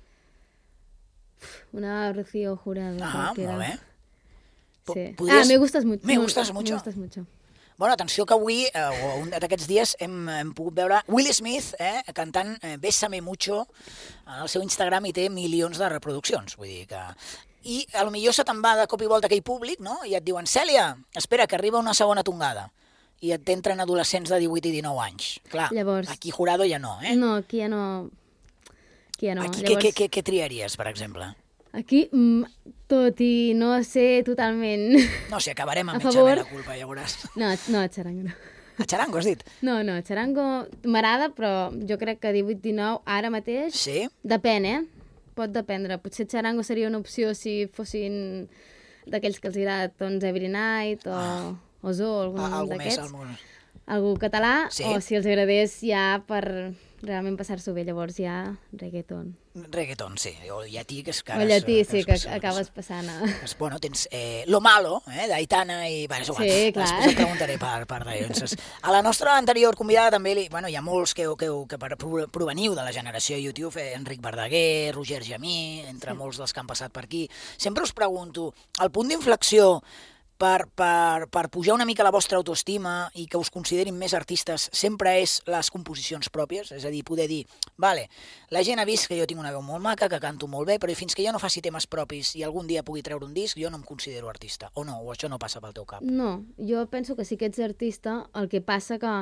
una Rocío Jurado. Ah, crec que molt era. bé. Po- Sí. podries- Ah, me gustas mucho. Me gustas mucho. Me gustas mucho. Bueno, atenció que avui, eh, o un d'aquests dies, hem, hem pogut veure Will Smith eh, cantant eh, Bésame Mucho al seu Instagram i té milions de reproduccions. Vull dir que... I a lo millor se te'n va de cop i volta aquell públic, no? I et diuen, Cèlia, espera, que arriba una segona tongada. I et t'entren adolescents de divuit i dinou anys. Clar, Llavors- aquí Jurado ja no, eh? No, aquí ja no... Aquí ja no. Aquí Llavors, què, què, què, què triaries, per exemple? Aquí, mm, tot i no ser totalment... No sé, acabarem amb A Échame favor. la culpa, ja veuràs. No, no, xarango no. A Charango, has dit? No, no, xarango m'agrada, però jo crec que divuit dinou ara mateix... Sí? Depèn, eh? Pot dependre. Potser xarango seria una opció si fossin d'aquells que els agrada doncs Every Night o ah. Ozo o algun Ah, algú més, d'aquests. algú... Algú català, Sí. o si els agradés ja per realment passar-s'ho bé, llavors ja reggaeton. Reggaeton, sí. O llatí, que és que O ara... llatí, es- sí, que es- acabes passant a... Pues, bueno, tens eh, Lo Malo, eh, d'Aitana i... Bueno, és igual. Sí, clar. Després et preguntaré per, per Dionses. A la nostra anterior convidada també, li, bueno, hi ha molts que, que, que per, proveniu de la generació YouTube, eh, Enric Verdaguer, Roger Jamí, entre sí. molts dels que han passat per aquí. Sempre us pregunto, el punt d'inflexió per, per, per pujar una mica la vostra autoestima i que us considerin més artistes sempre és les composicions pròpies? És a dir, poder dir, vale, la gent ha vist que jo tinc una veu molt maca, que canto molt bé, però fins que jo no faci temes propis i algun dia pugui treure un disc, jo no em considero artista. O no, o això no passa pel teu cap. No, jo penso que sí que ets artista, el que passa que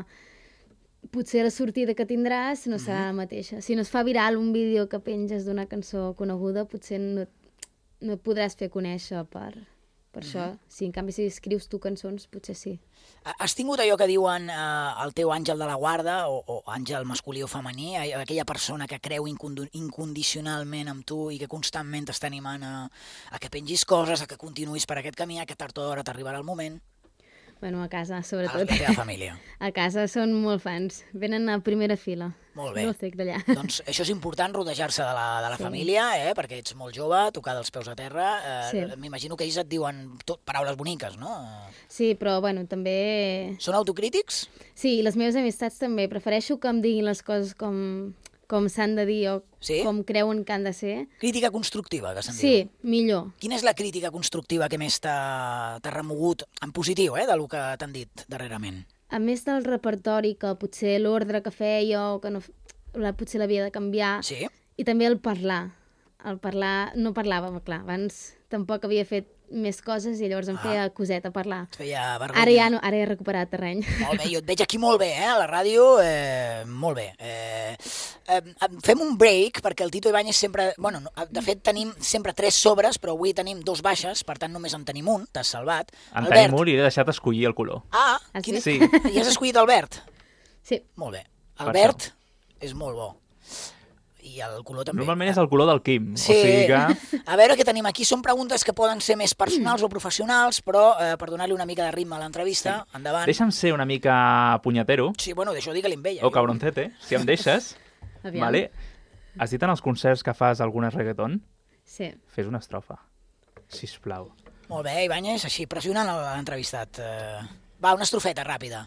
potser la sortida que tindràs no serà la mateixa. Si no es fa viral un vídeo que penges d'una cançó coneguda, potser no, no et podràs fer conèixer per, per això. Si en canvi si escrius tu cançons, potser sí. Has tingut allò que diuen eh, el teu àngel de la guarda, o, o àngel masculí o femení, eh, aquella persona que creu incondo- incondicionalment amb tu i que constantment t'està animant a, a que pengis coses, a que continuïs per aquest camí, a que tard o d'hora t'arribarà el moment, Bueno, a casa, a la sobretot. teva família. A casa són molt fans. Venen a primera fila. Molt bé. No els trec d'allà. Doncs això és important, rodejar-se de la, de la Sí. família, eh, perquè ets molt jove, tocar dels peus a terra. Eh, Sí. M'imagino que ells et diuen tot, paraules boniques, no? Sí, però bueno, també... Són autocrítics? Sí, i les meves amistats també. Prefereixo que em diguin les coses com, com s'han de dir o Sí? com creuen que han de ser. Crítica constructiva, que se'n diu. Sí, millor. Quina és la crítica constructiva que més t'ha t'ha remogut, en positiu, eh, del que t'han dit darrerament? a més del repertori, que potser l'ordre que feia o que no, la, potser l'havia de canviar, Sí. i també el parlar. El parlar, no parlàvem, clar, abans tampoc havia fet més coses i llavors em Ah. feia coseta parlar. Et feia vergonya. Ara ja no, ara he recuperat terreny. Molt bé, jo et veig aquí molt bé, eh, a la ràdio, eh, molt bé. Eh, eh, fem un break, perquè el Tito Ibáñez sempre... Bueno, no, de fet tenim sempre tres sobres, però avui tenim dos baixes, per tant només en tenim un, t'has salvat. En Albert. tenim un i he deixat escollir el color. Ah, Ah, quin... sí? I has escollit Albert? Sí. Molt bé. Per Albert és molt bo. I el color també. Normalment és el color del Quim. Sí. O sigui que... A veure què tenim aquí. Són preguntes que poden ser més personals o professionals, però eh, per donar-li una mica de ritme a l'entrevista, endavant. Deixa'm ser una mica punyetero, Sí, bueno, d'això digue-li amb ella. o cabroncete, si em deixes. Aviam. Vale? Has dit en els concerts que fas algunes reggaeton? Sí. Fes una estrofa, sisplau. Molt bé, Ibáñez, així, pressionant l'entrevistat. Eh, va, una estrofeta ràpida.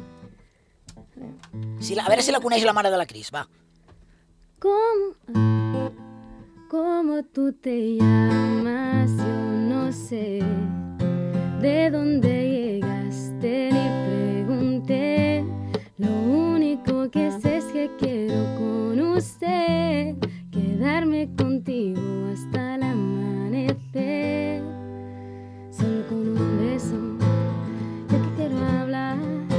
Si la, a veure si la coneix la mare de la Cris, va. ¿Cómo, ¿Cómo tú te llamas? Yo no sé de dónde llegaste ni pregunté. Lo único que sé es que quiero con usted quedarme contigo hasta el amanecer. Solo con un beso yo que quiero hablar.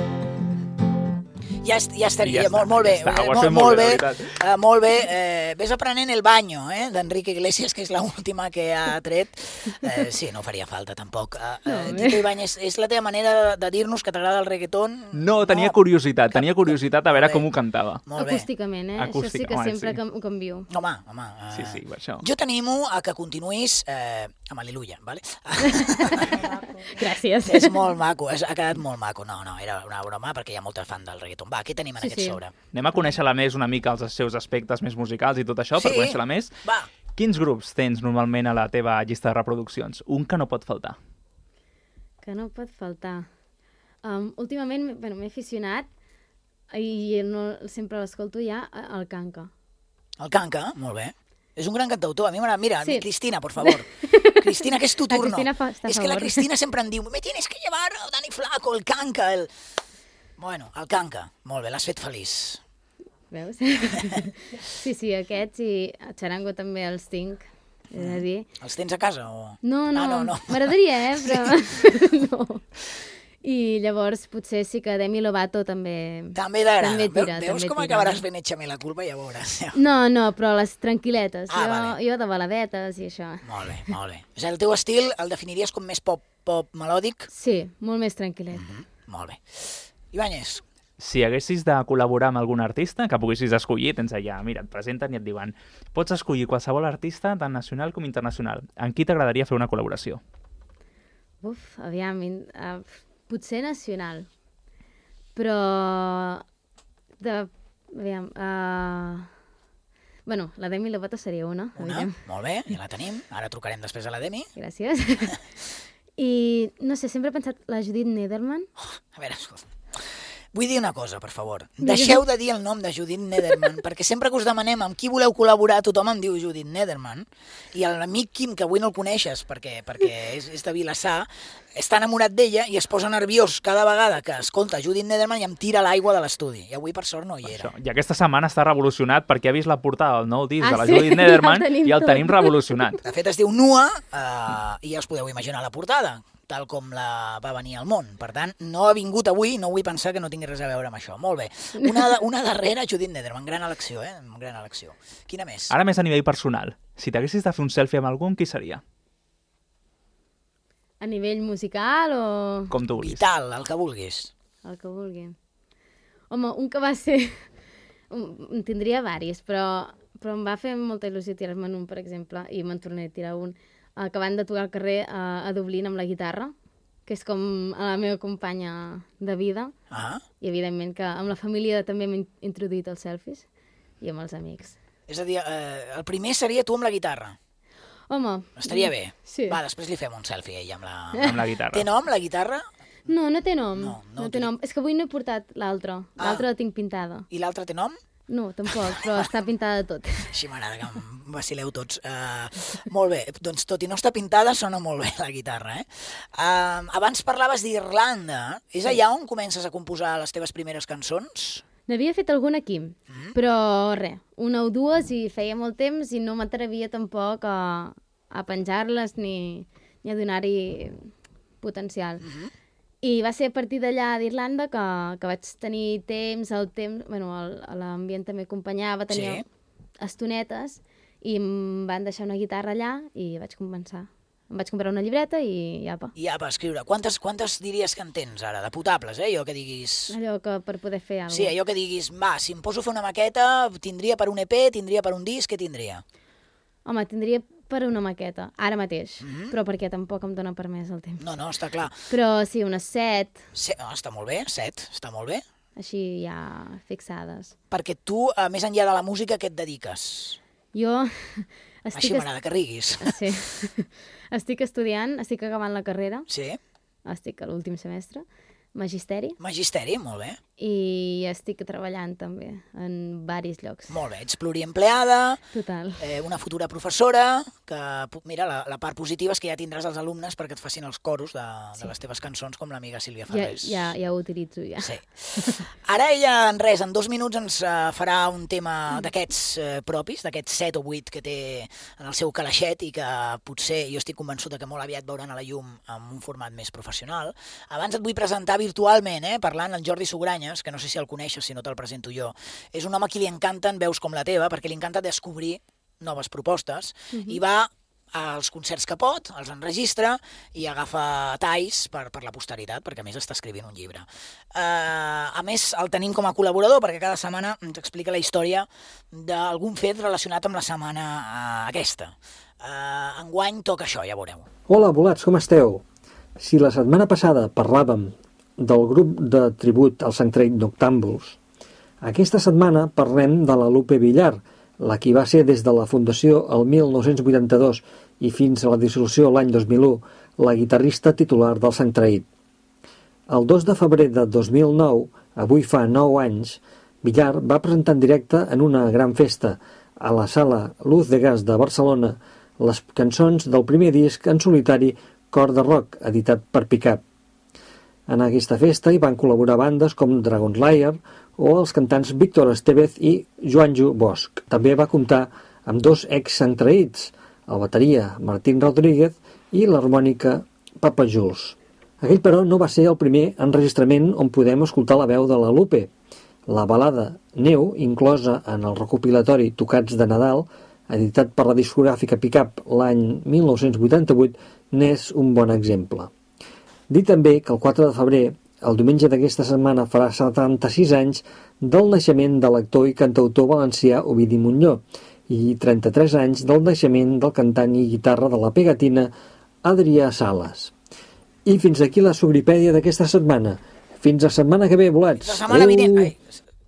Ja, est- ja estaria, I ja està, molt, molt bé. ja està, ho has molt, fet molt molt bé, bé, la veritat. eh, molt bé. Eh, ves aprenent El Baño, eh, d'Enrique Iglesias, que és l'última que ha tret. Eh, sí, no faria falta, tampoc. Eh, eh, No, Tito Ibáñez, és la teva manera de, de dir-nos que t'agrada el reggaeton? No, tenia curiositat, tenia curiositat a veure Molt bé. com ho cantava. Molt bé. Acústicament, eh? Acústic, Això sí que home, sempre sí. que ho canvio. Home, home. Eh, Sí, sí, per això. Jo t'animo a que continuïs eh, amb Al·leluia, vale? Gràcies. És molt maco, és, ha quedat molt maco. No, no, era una broma perquè hi ha molta fan del reggaeton. Va, què tenim en Sí, aquest sí. sobre? Anem a conèixer-la més una mica els seus aspectes més musicals i tot això, per Sí. conèixer-la més. Va, Quins grups tens normalment a la teva llista de reproduccions? Un que no pot faltar. Que no pot faltar. Um, últimament, bueno, m'he aficionat i no, sempre l'escolto ja al Kanka. el Kanka, molt bé. És un gran cantautor, a mi m'agrada. Mira, Sí. Cristina, por favor. Cristina, que és tu La turno. Cristina fa- està a és que la favor. Cristina sempre em diu, me tienes que llevar el Dani Flaco, el Kanka, el... Bueno, el Kanka, molt bé, l'has fet feliç. Veus? sí, sí, aquests i a Charango també els tinc, he de dir. Els tens a casa o...? No, no, Ah, no, no. m'agradaria, eh, però no. I llavors potser sí que Demi Lovato també... També t'agrada. També tira, Veus també com tira. acabaràs fent Échame la culpa, ja veuràs. No, no, però les tranquil·letes. Ah, jo, vale. jo de baladetes i això. Molt bé, molt bé. O sigui, el teu estil el definiries com més pop, pop melòdic? Sí, molt més tranquil·let. Molt bé. Ibáñez, Si haguessis de col·laborar amb algun artista que poguessis escollir, tens allà, mira, et presenten i et diuen pots escollir qualsevol artista, tant nacional com internacional. En qui t'agradaria fer una col·laboració? Uf, aviam, in- uh, potser nacional, però... De, aviam, uh, bueno, la Demi Lovato seria una, una, evident. molt bé, ja la tenim. Ara trucarem després a la Demi. Gràcies. I, no sé, sempre he pensat la Judith Nederman. A veure, escolta. Vull dir una cosa, per favor. Deixeu de dir el nom de Judith Nederman, perquè sempre que us demanem amb qui voleu col·laborar, tothom em diu Judith Nederman, i l'amic Quim, que avui no el coneixes perquè, perquè és, és de Vilassar, està enamorat d'ella i es posa nerviós cada vegada que escolta Judith Nederman i em tira l'aigua de l'estudi. I avui, per sort, no hi era. Això. I aquesta setmana està revolucionat perquè ha vist la portada del nou disc Ah, de la sí? Judith Nederman Ja el tenim i el tot. tenim revolucionat. De fet, es diu Nua, eh, i ja us podeu imaginar la portada, tal com la va venir al món. Per tant, no ha vingut avui, no vull pensar que no tingui res a veure amb això. Molt bé. Una, una darrera, Judith Nederman. Gran elecció, eh? Gran elecció. Quina més? Ara més a nivell personal. Si t'haguessis de fer un selfie amb algun, qui seria? A nivell musical o Com tu vulguis. Vital, el que vulguis. el que vulgui. Home, un que va ser... un- En tindria varis, però, però em va fer molta il·lusió tirar-me'n un, per exemple, i me'n tornaré a tirar un, eh, que van de tocar al carrer a, a Dublín amb la guitarra, que és com la meva companya de vida, Ah, i evidentment que amb la família també m'he introduït als selfies, i amb els amics. és a dir, eh, el primer seria tu amb la guitarra. Home... Estaria bé. Sí. Va, després li fem un selfie a ell amb la... Amb la guitarra. Té nom, la guitarra? No, no té nom. No, no no té- té nom. És que avui no he portat l'altra. Ah. L'altra la tinc pintada. I l'altre té nom? No, tampoc, però està pintada de tot. Així m'agrada que em vacileu tots. Uh, molt bé, doncs tot i no està pintada sona molt bé la guitarra, eh? Uh, abans parlaves d'Irlanda. És allà on comences a composar les teves primeres cançons? N'havia fet alguna aquí, mm. però res, una o dues i feia molt temps i no m'atrevia tampoc a, a penjar-les ni, ni a donar-hi potencial. Mm-hmm. I va ser a partir d'allà d'Irlanda que, que vaig tenir temps, el temps, bueno, l'ambient també acompanyava, tenia sí. estonetes i em van deixar una guitarra allà i vaig començar. Em vaig comprar una llibreta i apa. I apa, escriure. Quantes, quantes diries que en tens ara, de potables, eh? Allò que diguis... Allò que per poder fer alguna cosa. Sí, allò que diguis, va, si em poso a fer una maqueta, tindria per un E P, tindria per un disc, què tindria? Home, tindria per una maqueta, ara mateix, mm-hmm. però perquè tampoc em dóna per més el temps. No, no, està clar. Però sí, unes set. set oh, està molt bé, set, està molt bé. Així ja fixades. Perquè tu, a més enllà de la música, què et dediques? Jo... Estic Així m'agrada que riguis. Sí. Estic estudiant, estic acabant la carrera. Sí. Estic a l'últim semestre. Magisteri. Magisteri, molt bé. I estic treballant també en varis llocs. Molt bé, ets pluriempleada. Total. Eh, una futura professora, que mira, la, la part positiva és que ja tindràs els alumnes perquè et facin els coros de, sí. de les teves cançons com l'amiga Sílvia Ferrés. Ja, ja, ja ho utilitzo, ja. Sí. Ara ella, en res, en dos minuts ens uh, farà un tema d'aquests uh, propis, d'aquests set o vuit que té en el seu calaixet i que potser jo estic convençut que molt aviat veuran a la llum en un format més professional. Abans et vull presentar virtualment, eh, parlant, el Jordi Sugranyes, que no sé si el coneixes, si no te'l presento jo. És un home a qui li encanten veus com la teva, perquè li encanta descobrir noves propostes, uh-huh. i va als concerts que pot, els enregistra i agafa talls per, per la posteritat, perquè a més està escrivint un llibre. Uh, a més, el tenim com a col·laborador, perquè cada setmana ens explica la història d'algun fet relacionat amb la setmana uh, aquesta. Uh, enguany toca això, ja veureu. Hola, bolats, com esteu? Si la setmana passada parlàvem del grup de tribut al Sant Traït Noctàmbuls, aquesta setmana parlem de la Lupe Villar, la qui va ser des de la fundació el mil nou-cents vuitanta-dos i fins a la dissolució l'any dos mil u la guitarrista titular del Sant Traït. El dos de febrer de dos mil nou, avui fa nou anys, Villar va presentar en directe en una gran festa a la sala Luz de Gas de Barcelona les cançons del primer disc en solitari Cor de Rock, editat per Pickup. En aquesta festa hi van col·laborar bandes com Dragon's Lair o els cantants Víctor Estevez i Joanjo Bosch. També va comptar amb dos ex-santraïts, el bateria Martín Rodríguez i l'harmònica Papa Jules. Aquell, però, no va ser el primer enregistrament on podem escoltar la veu de la Lupe. La balada Neu, inclosa en el recopilatori Tocats de Nadal, editat per la discogràfica Pickup l'any mil nou-cents vuitanta-vuit, n'és un bon exemple. Dir també que el quatre de febrer, el diumenge d'aquesta setmana, farà setanta-sis anys del naixement de l'actor i cantautor valencià Ovidi Montllor i trenta-tres anys del naixement del cantant i guitarra de la pegatina Adrià Sales. I fins aquí la sugripèdia d'aquesta setmana. Fins la setmana que ve, bolats. La setmana vinent... Ai,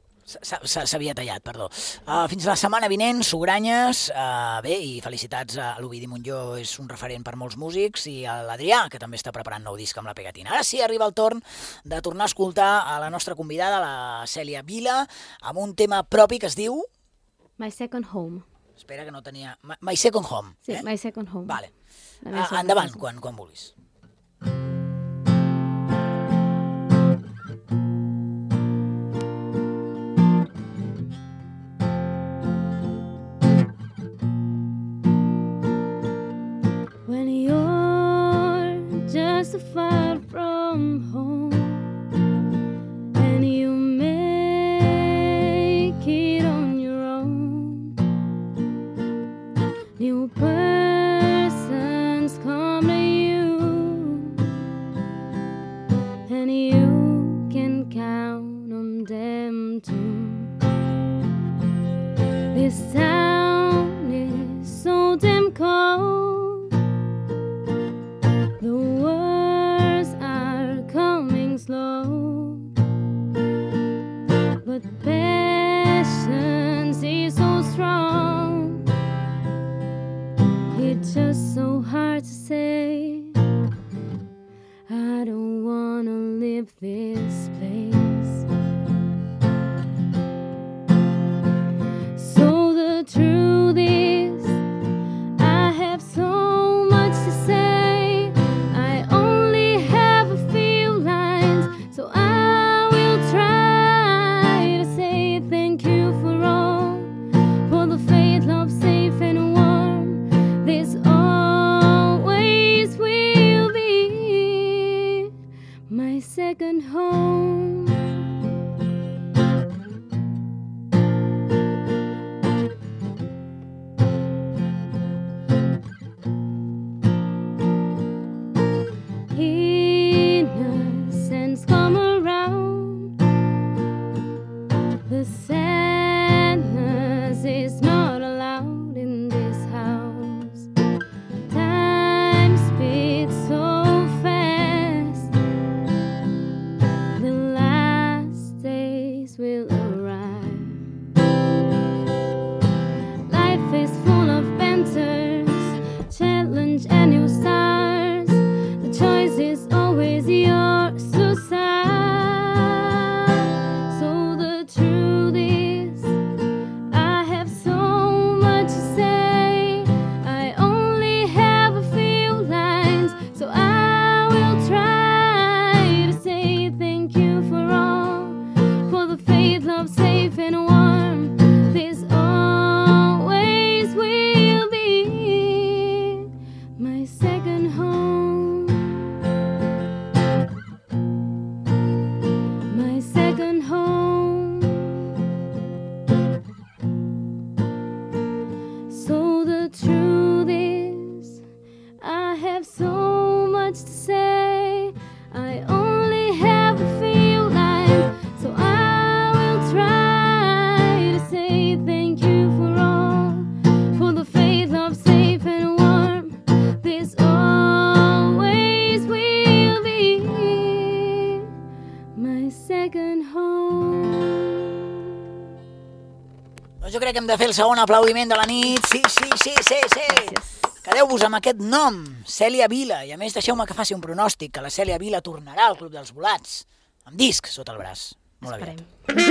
s'havia tallat, perdó. Uh, fins la setmana vinent, Sugranyes, uh, bé, i felicitats a l'Ovidi Montllor, és un referent per molts músics, i a l'Adrià, que també està preparant nou disc amb la pegatina. Ara sí, arriba el torn de tornar a escoltar a la nostra convidada, la Cèlia Vila, amb un tema propi que es diu... My Second Home. Espera, que no tenia... My Second Home. Sí, eh? My Second Home. Vale. Uh, endavant, quan, quan vulguis. Far from home, and you make it on your own. New persons come to you, and you can count on them too. This town is so damn cold. Slow, but patience is so strong. It's just so hard to say. I don't wanna leave this place. my second home. Doncs jo crec que hem de fer el segon aplaudiment de la nit. Sí, sí, sí, sí, sí. Quedeu-vos amb aquest nom, Cèlia Vila. I a més, deixeu-me que faci un pronòstic, que la Cèlia Vila tornarà al Club dels Volats, amb disc sota el braç. Molt aviat.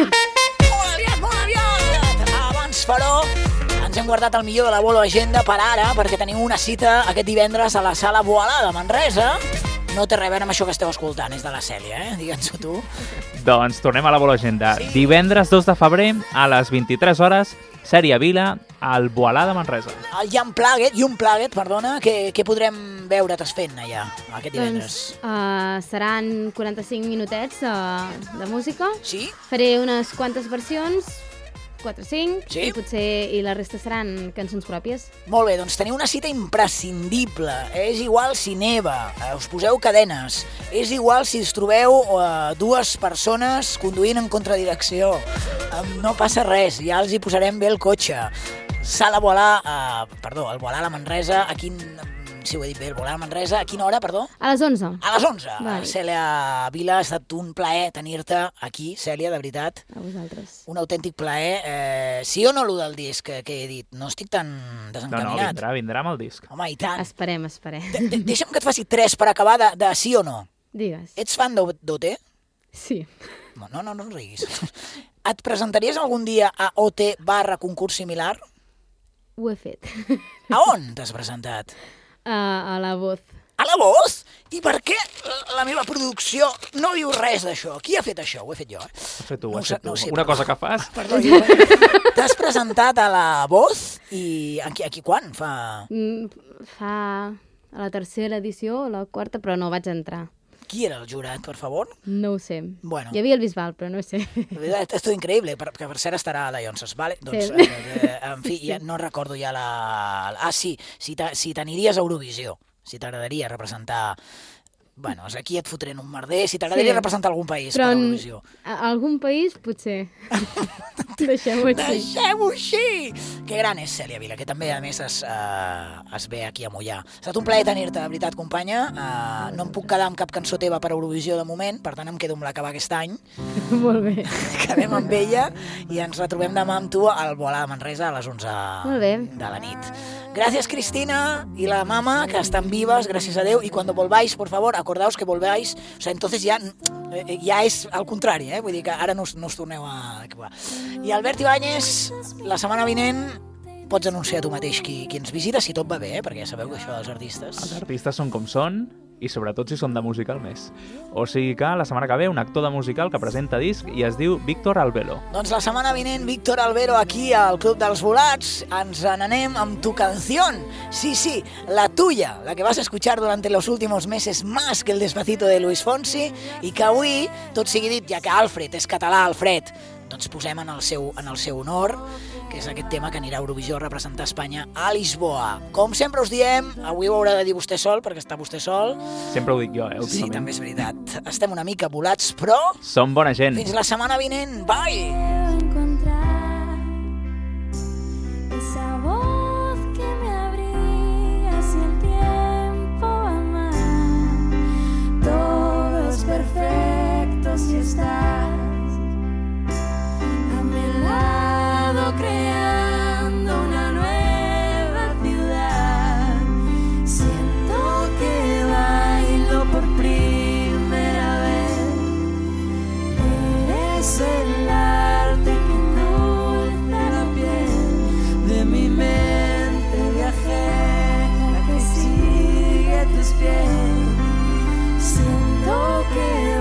Molt aviat, molt aviat! Abans, però, ens hem guardat el millor de la Bolo Agenda per ara, perquè tenim una cita aquest divendres a la Sala Boalà de Manresa. No té res a veure amb això que esteu escoltant, és de la Cèlia, eh? Digue'ns-ho tu. Doncs tornem a la Bolo Agenda. Sí. Divendres dos de febrer, a les vint-i-tres hores, Cèlia Vila, al Boalà de Manresa. El Jan Plaguet, i un Plaguet, perdona, què, què podrem veure's fent allà, aquest divendres? Doncs uh, seran quaranta-cinc minutets uh, de música. Sí? Faré unes quantes versions, quatre o cinc, sí? i potser i la resta seran cançons pròpies. Molt bé, doncs teniu una cita imprescindible. És igual si neva, us poseu cadenes, és igual si us trobeu uh, dues persones conduint en contradirecció. Um, no passa res, ja els hi posarem bé el cotxe. Sala Boalà, uh, perdó, el Boalà a la Manresa, a quin... si ho he dit bé, el Boalà a Manresa, a quina hora, perdó? A les onze. A les onze. Vale. Cèlia Vila, ha estat un plaer tenir-te aquí, Cèlia, de veritat. A vosaltres. Un autèntic plaer. Eh, sí o no, allò del disc que, que he dit? No estic tan desencaminat. No, no, vindrà, vindrà amb el disc. Home, i tant. Esperem, esperem. De, de, deixa'm que et faci tres per acabar de, de sí o no. Digues. Ets fan d'O T? Sí. No, no, no, no riguis. Et presentaries algun dia a O T barra concurs similar? Ho he fet. A on t'has presentat? Uh, a la Voz. A la Voz? I per què la meva producció no diu res d'això? Qui ha fet això? Ho he fet jo, eh? Ho has fet tu, ho No ho has sé- fet tu. no ho sé, Una perdó. cosa que fas... Perdó, jo... T'has presentat a la Voz i aquí, aquí quan? Fa... Mm, fa a la tercera edició o la quarta, però no vaig entrar. Qui era el jurat, per favor? No ho sé. Bueno. Hi havia el Bisbal, però no ho sé. Esto increïble, que per cert estarà a Dallonses, vale? Doncs, Sí. eh, en fi, ja no recordo ja la... Ah, sí, si te- si t'aniries a Eurovisió, si t'agradaria representar... Bueno, aquí et fotré en un merder, si t'agradaria Sí. representar algun país Però per en Eurovisió. a- algun país, potser. Deixem-ho així. Deixem-ho així! Que gran és Cèlia Vila, que també a més es, uh, es ve aquí a mullar. Ha estat un plaer tenir-te, de veritat, companya. Uh, no em puc quedar amb cap cançó teva per Eurovisió de moment, per tant em quedo amb la que va aquest any. Molt bé. Quedem amb ella i ens retrobem demà amb tu al Boalà de Manresa a les onze Molt bé. de la nit. Gracias, Cristina, y la mamá, que están vivas, gracias a Déu, y cuando volváis, por favor, acordaos que volváis, o sea, entonces ya, eh, ja és al contrari, eh? Vull dir que ara no us, no us torneu a equivocar. I Albert Ibáñez, la setmana vinent pots anunciar tu mateix qui, qui ens visita, si tot va bé, eh? Perquè ja sabeu que això dels artistes... Els artistes són com són, i sobretot si són de musical més. O sigui que la setmana que ve un actor de musical que presenta disc i es diu Víctor Albelo. Doncs la setmana vinent, Víctor Albero aquí al Club dels Volats, ens n'anem amb tu canción. Sí, sí, la tuya, la que vas a escuchar durante los últimos meses más que el Despacito de Luis Fonsi, i que avui, tot sigui dit, ja que Alfred és català, Alfred, doncs posem en el seu, en el seu honor, que és aquest tema que anirà a Eurovisió a representar Espanya a Lisboa. Com sempre us diem, avui ho haurà de dir vostè sol, perquè està vostè sol. Sempre ho dic jo, eh, Sí, últimament. també és veritat. Estem una mica volats, però Som bona gent. fins la setmana vinent. Bye! encontrar esa voz que me abriga si el tiempo va mal. Todo es perfecto si estás a mi lado, creando una nueva ciudad. Siento que bailo por primera vez. Eres el arte que endulza la piel de mi mente viajera que sigue tus pies. Siento que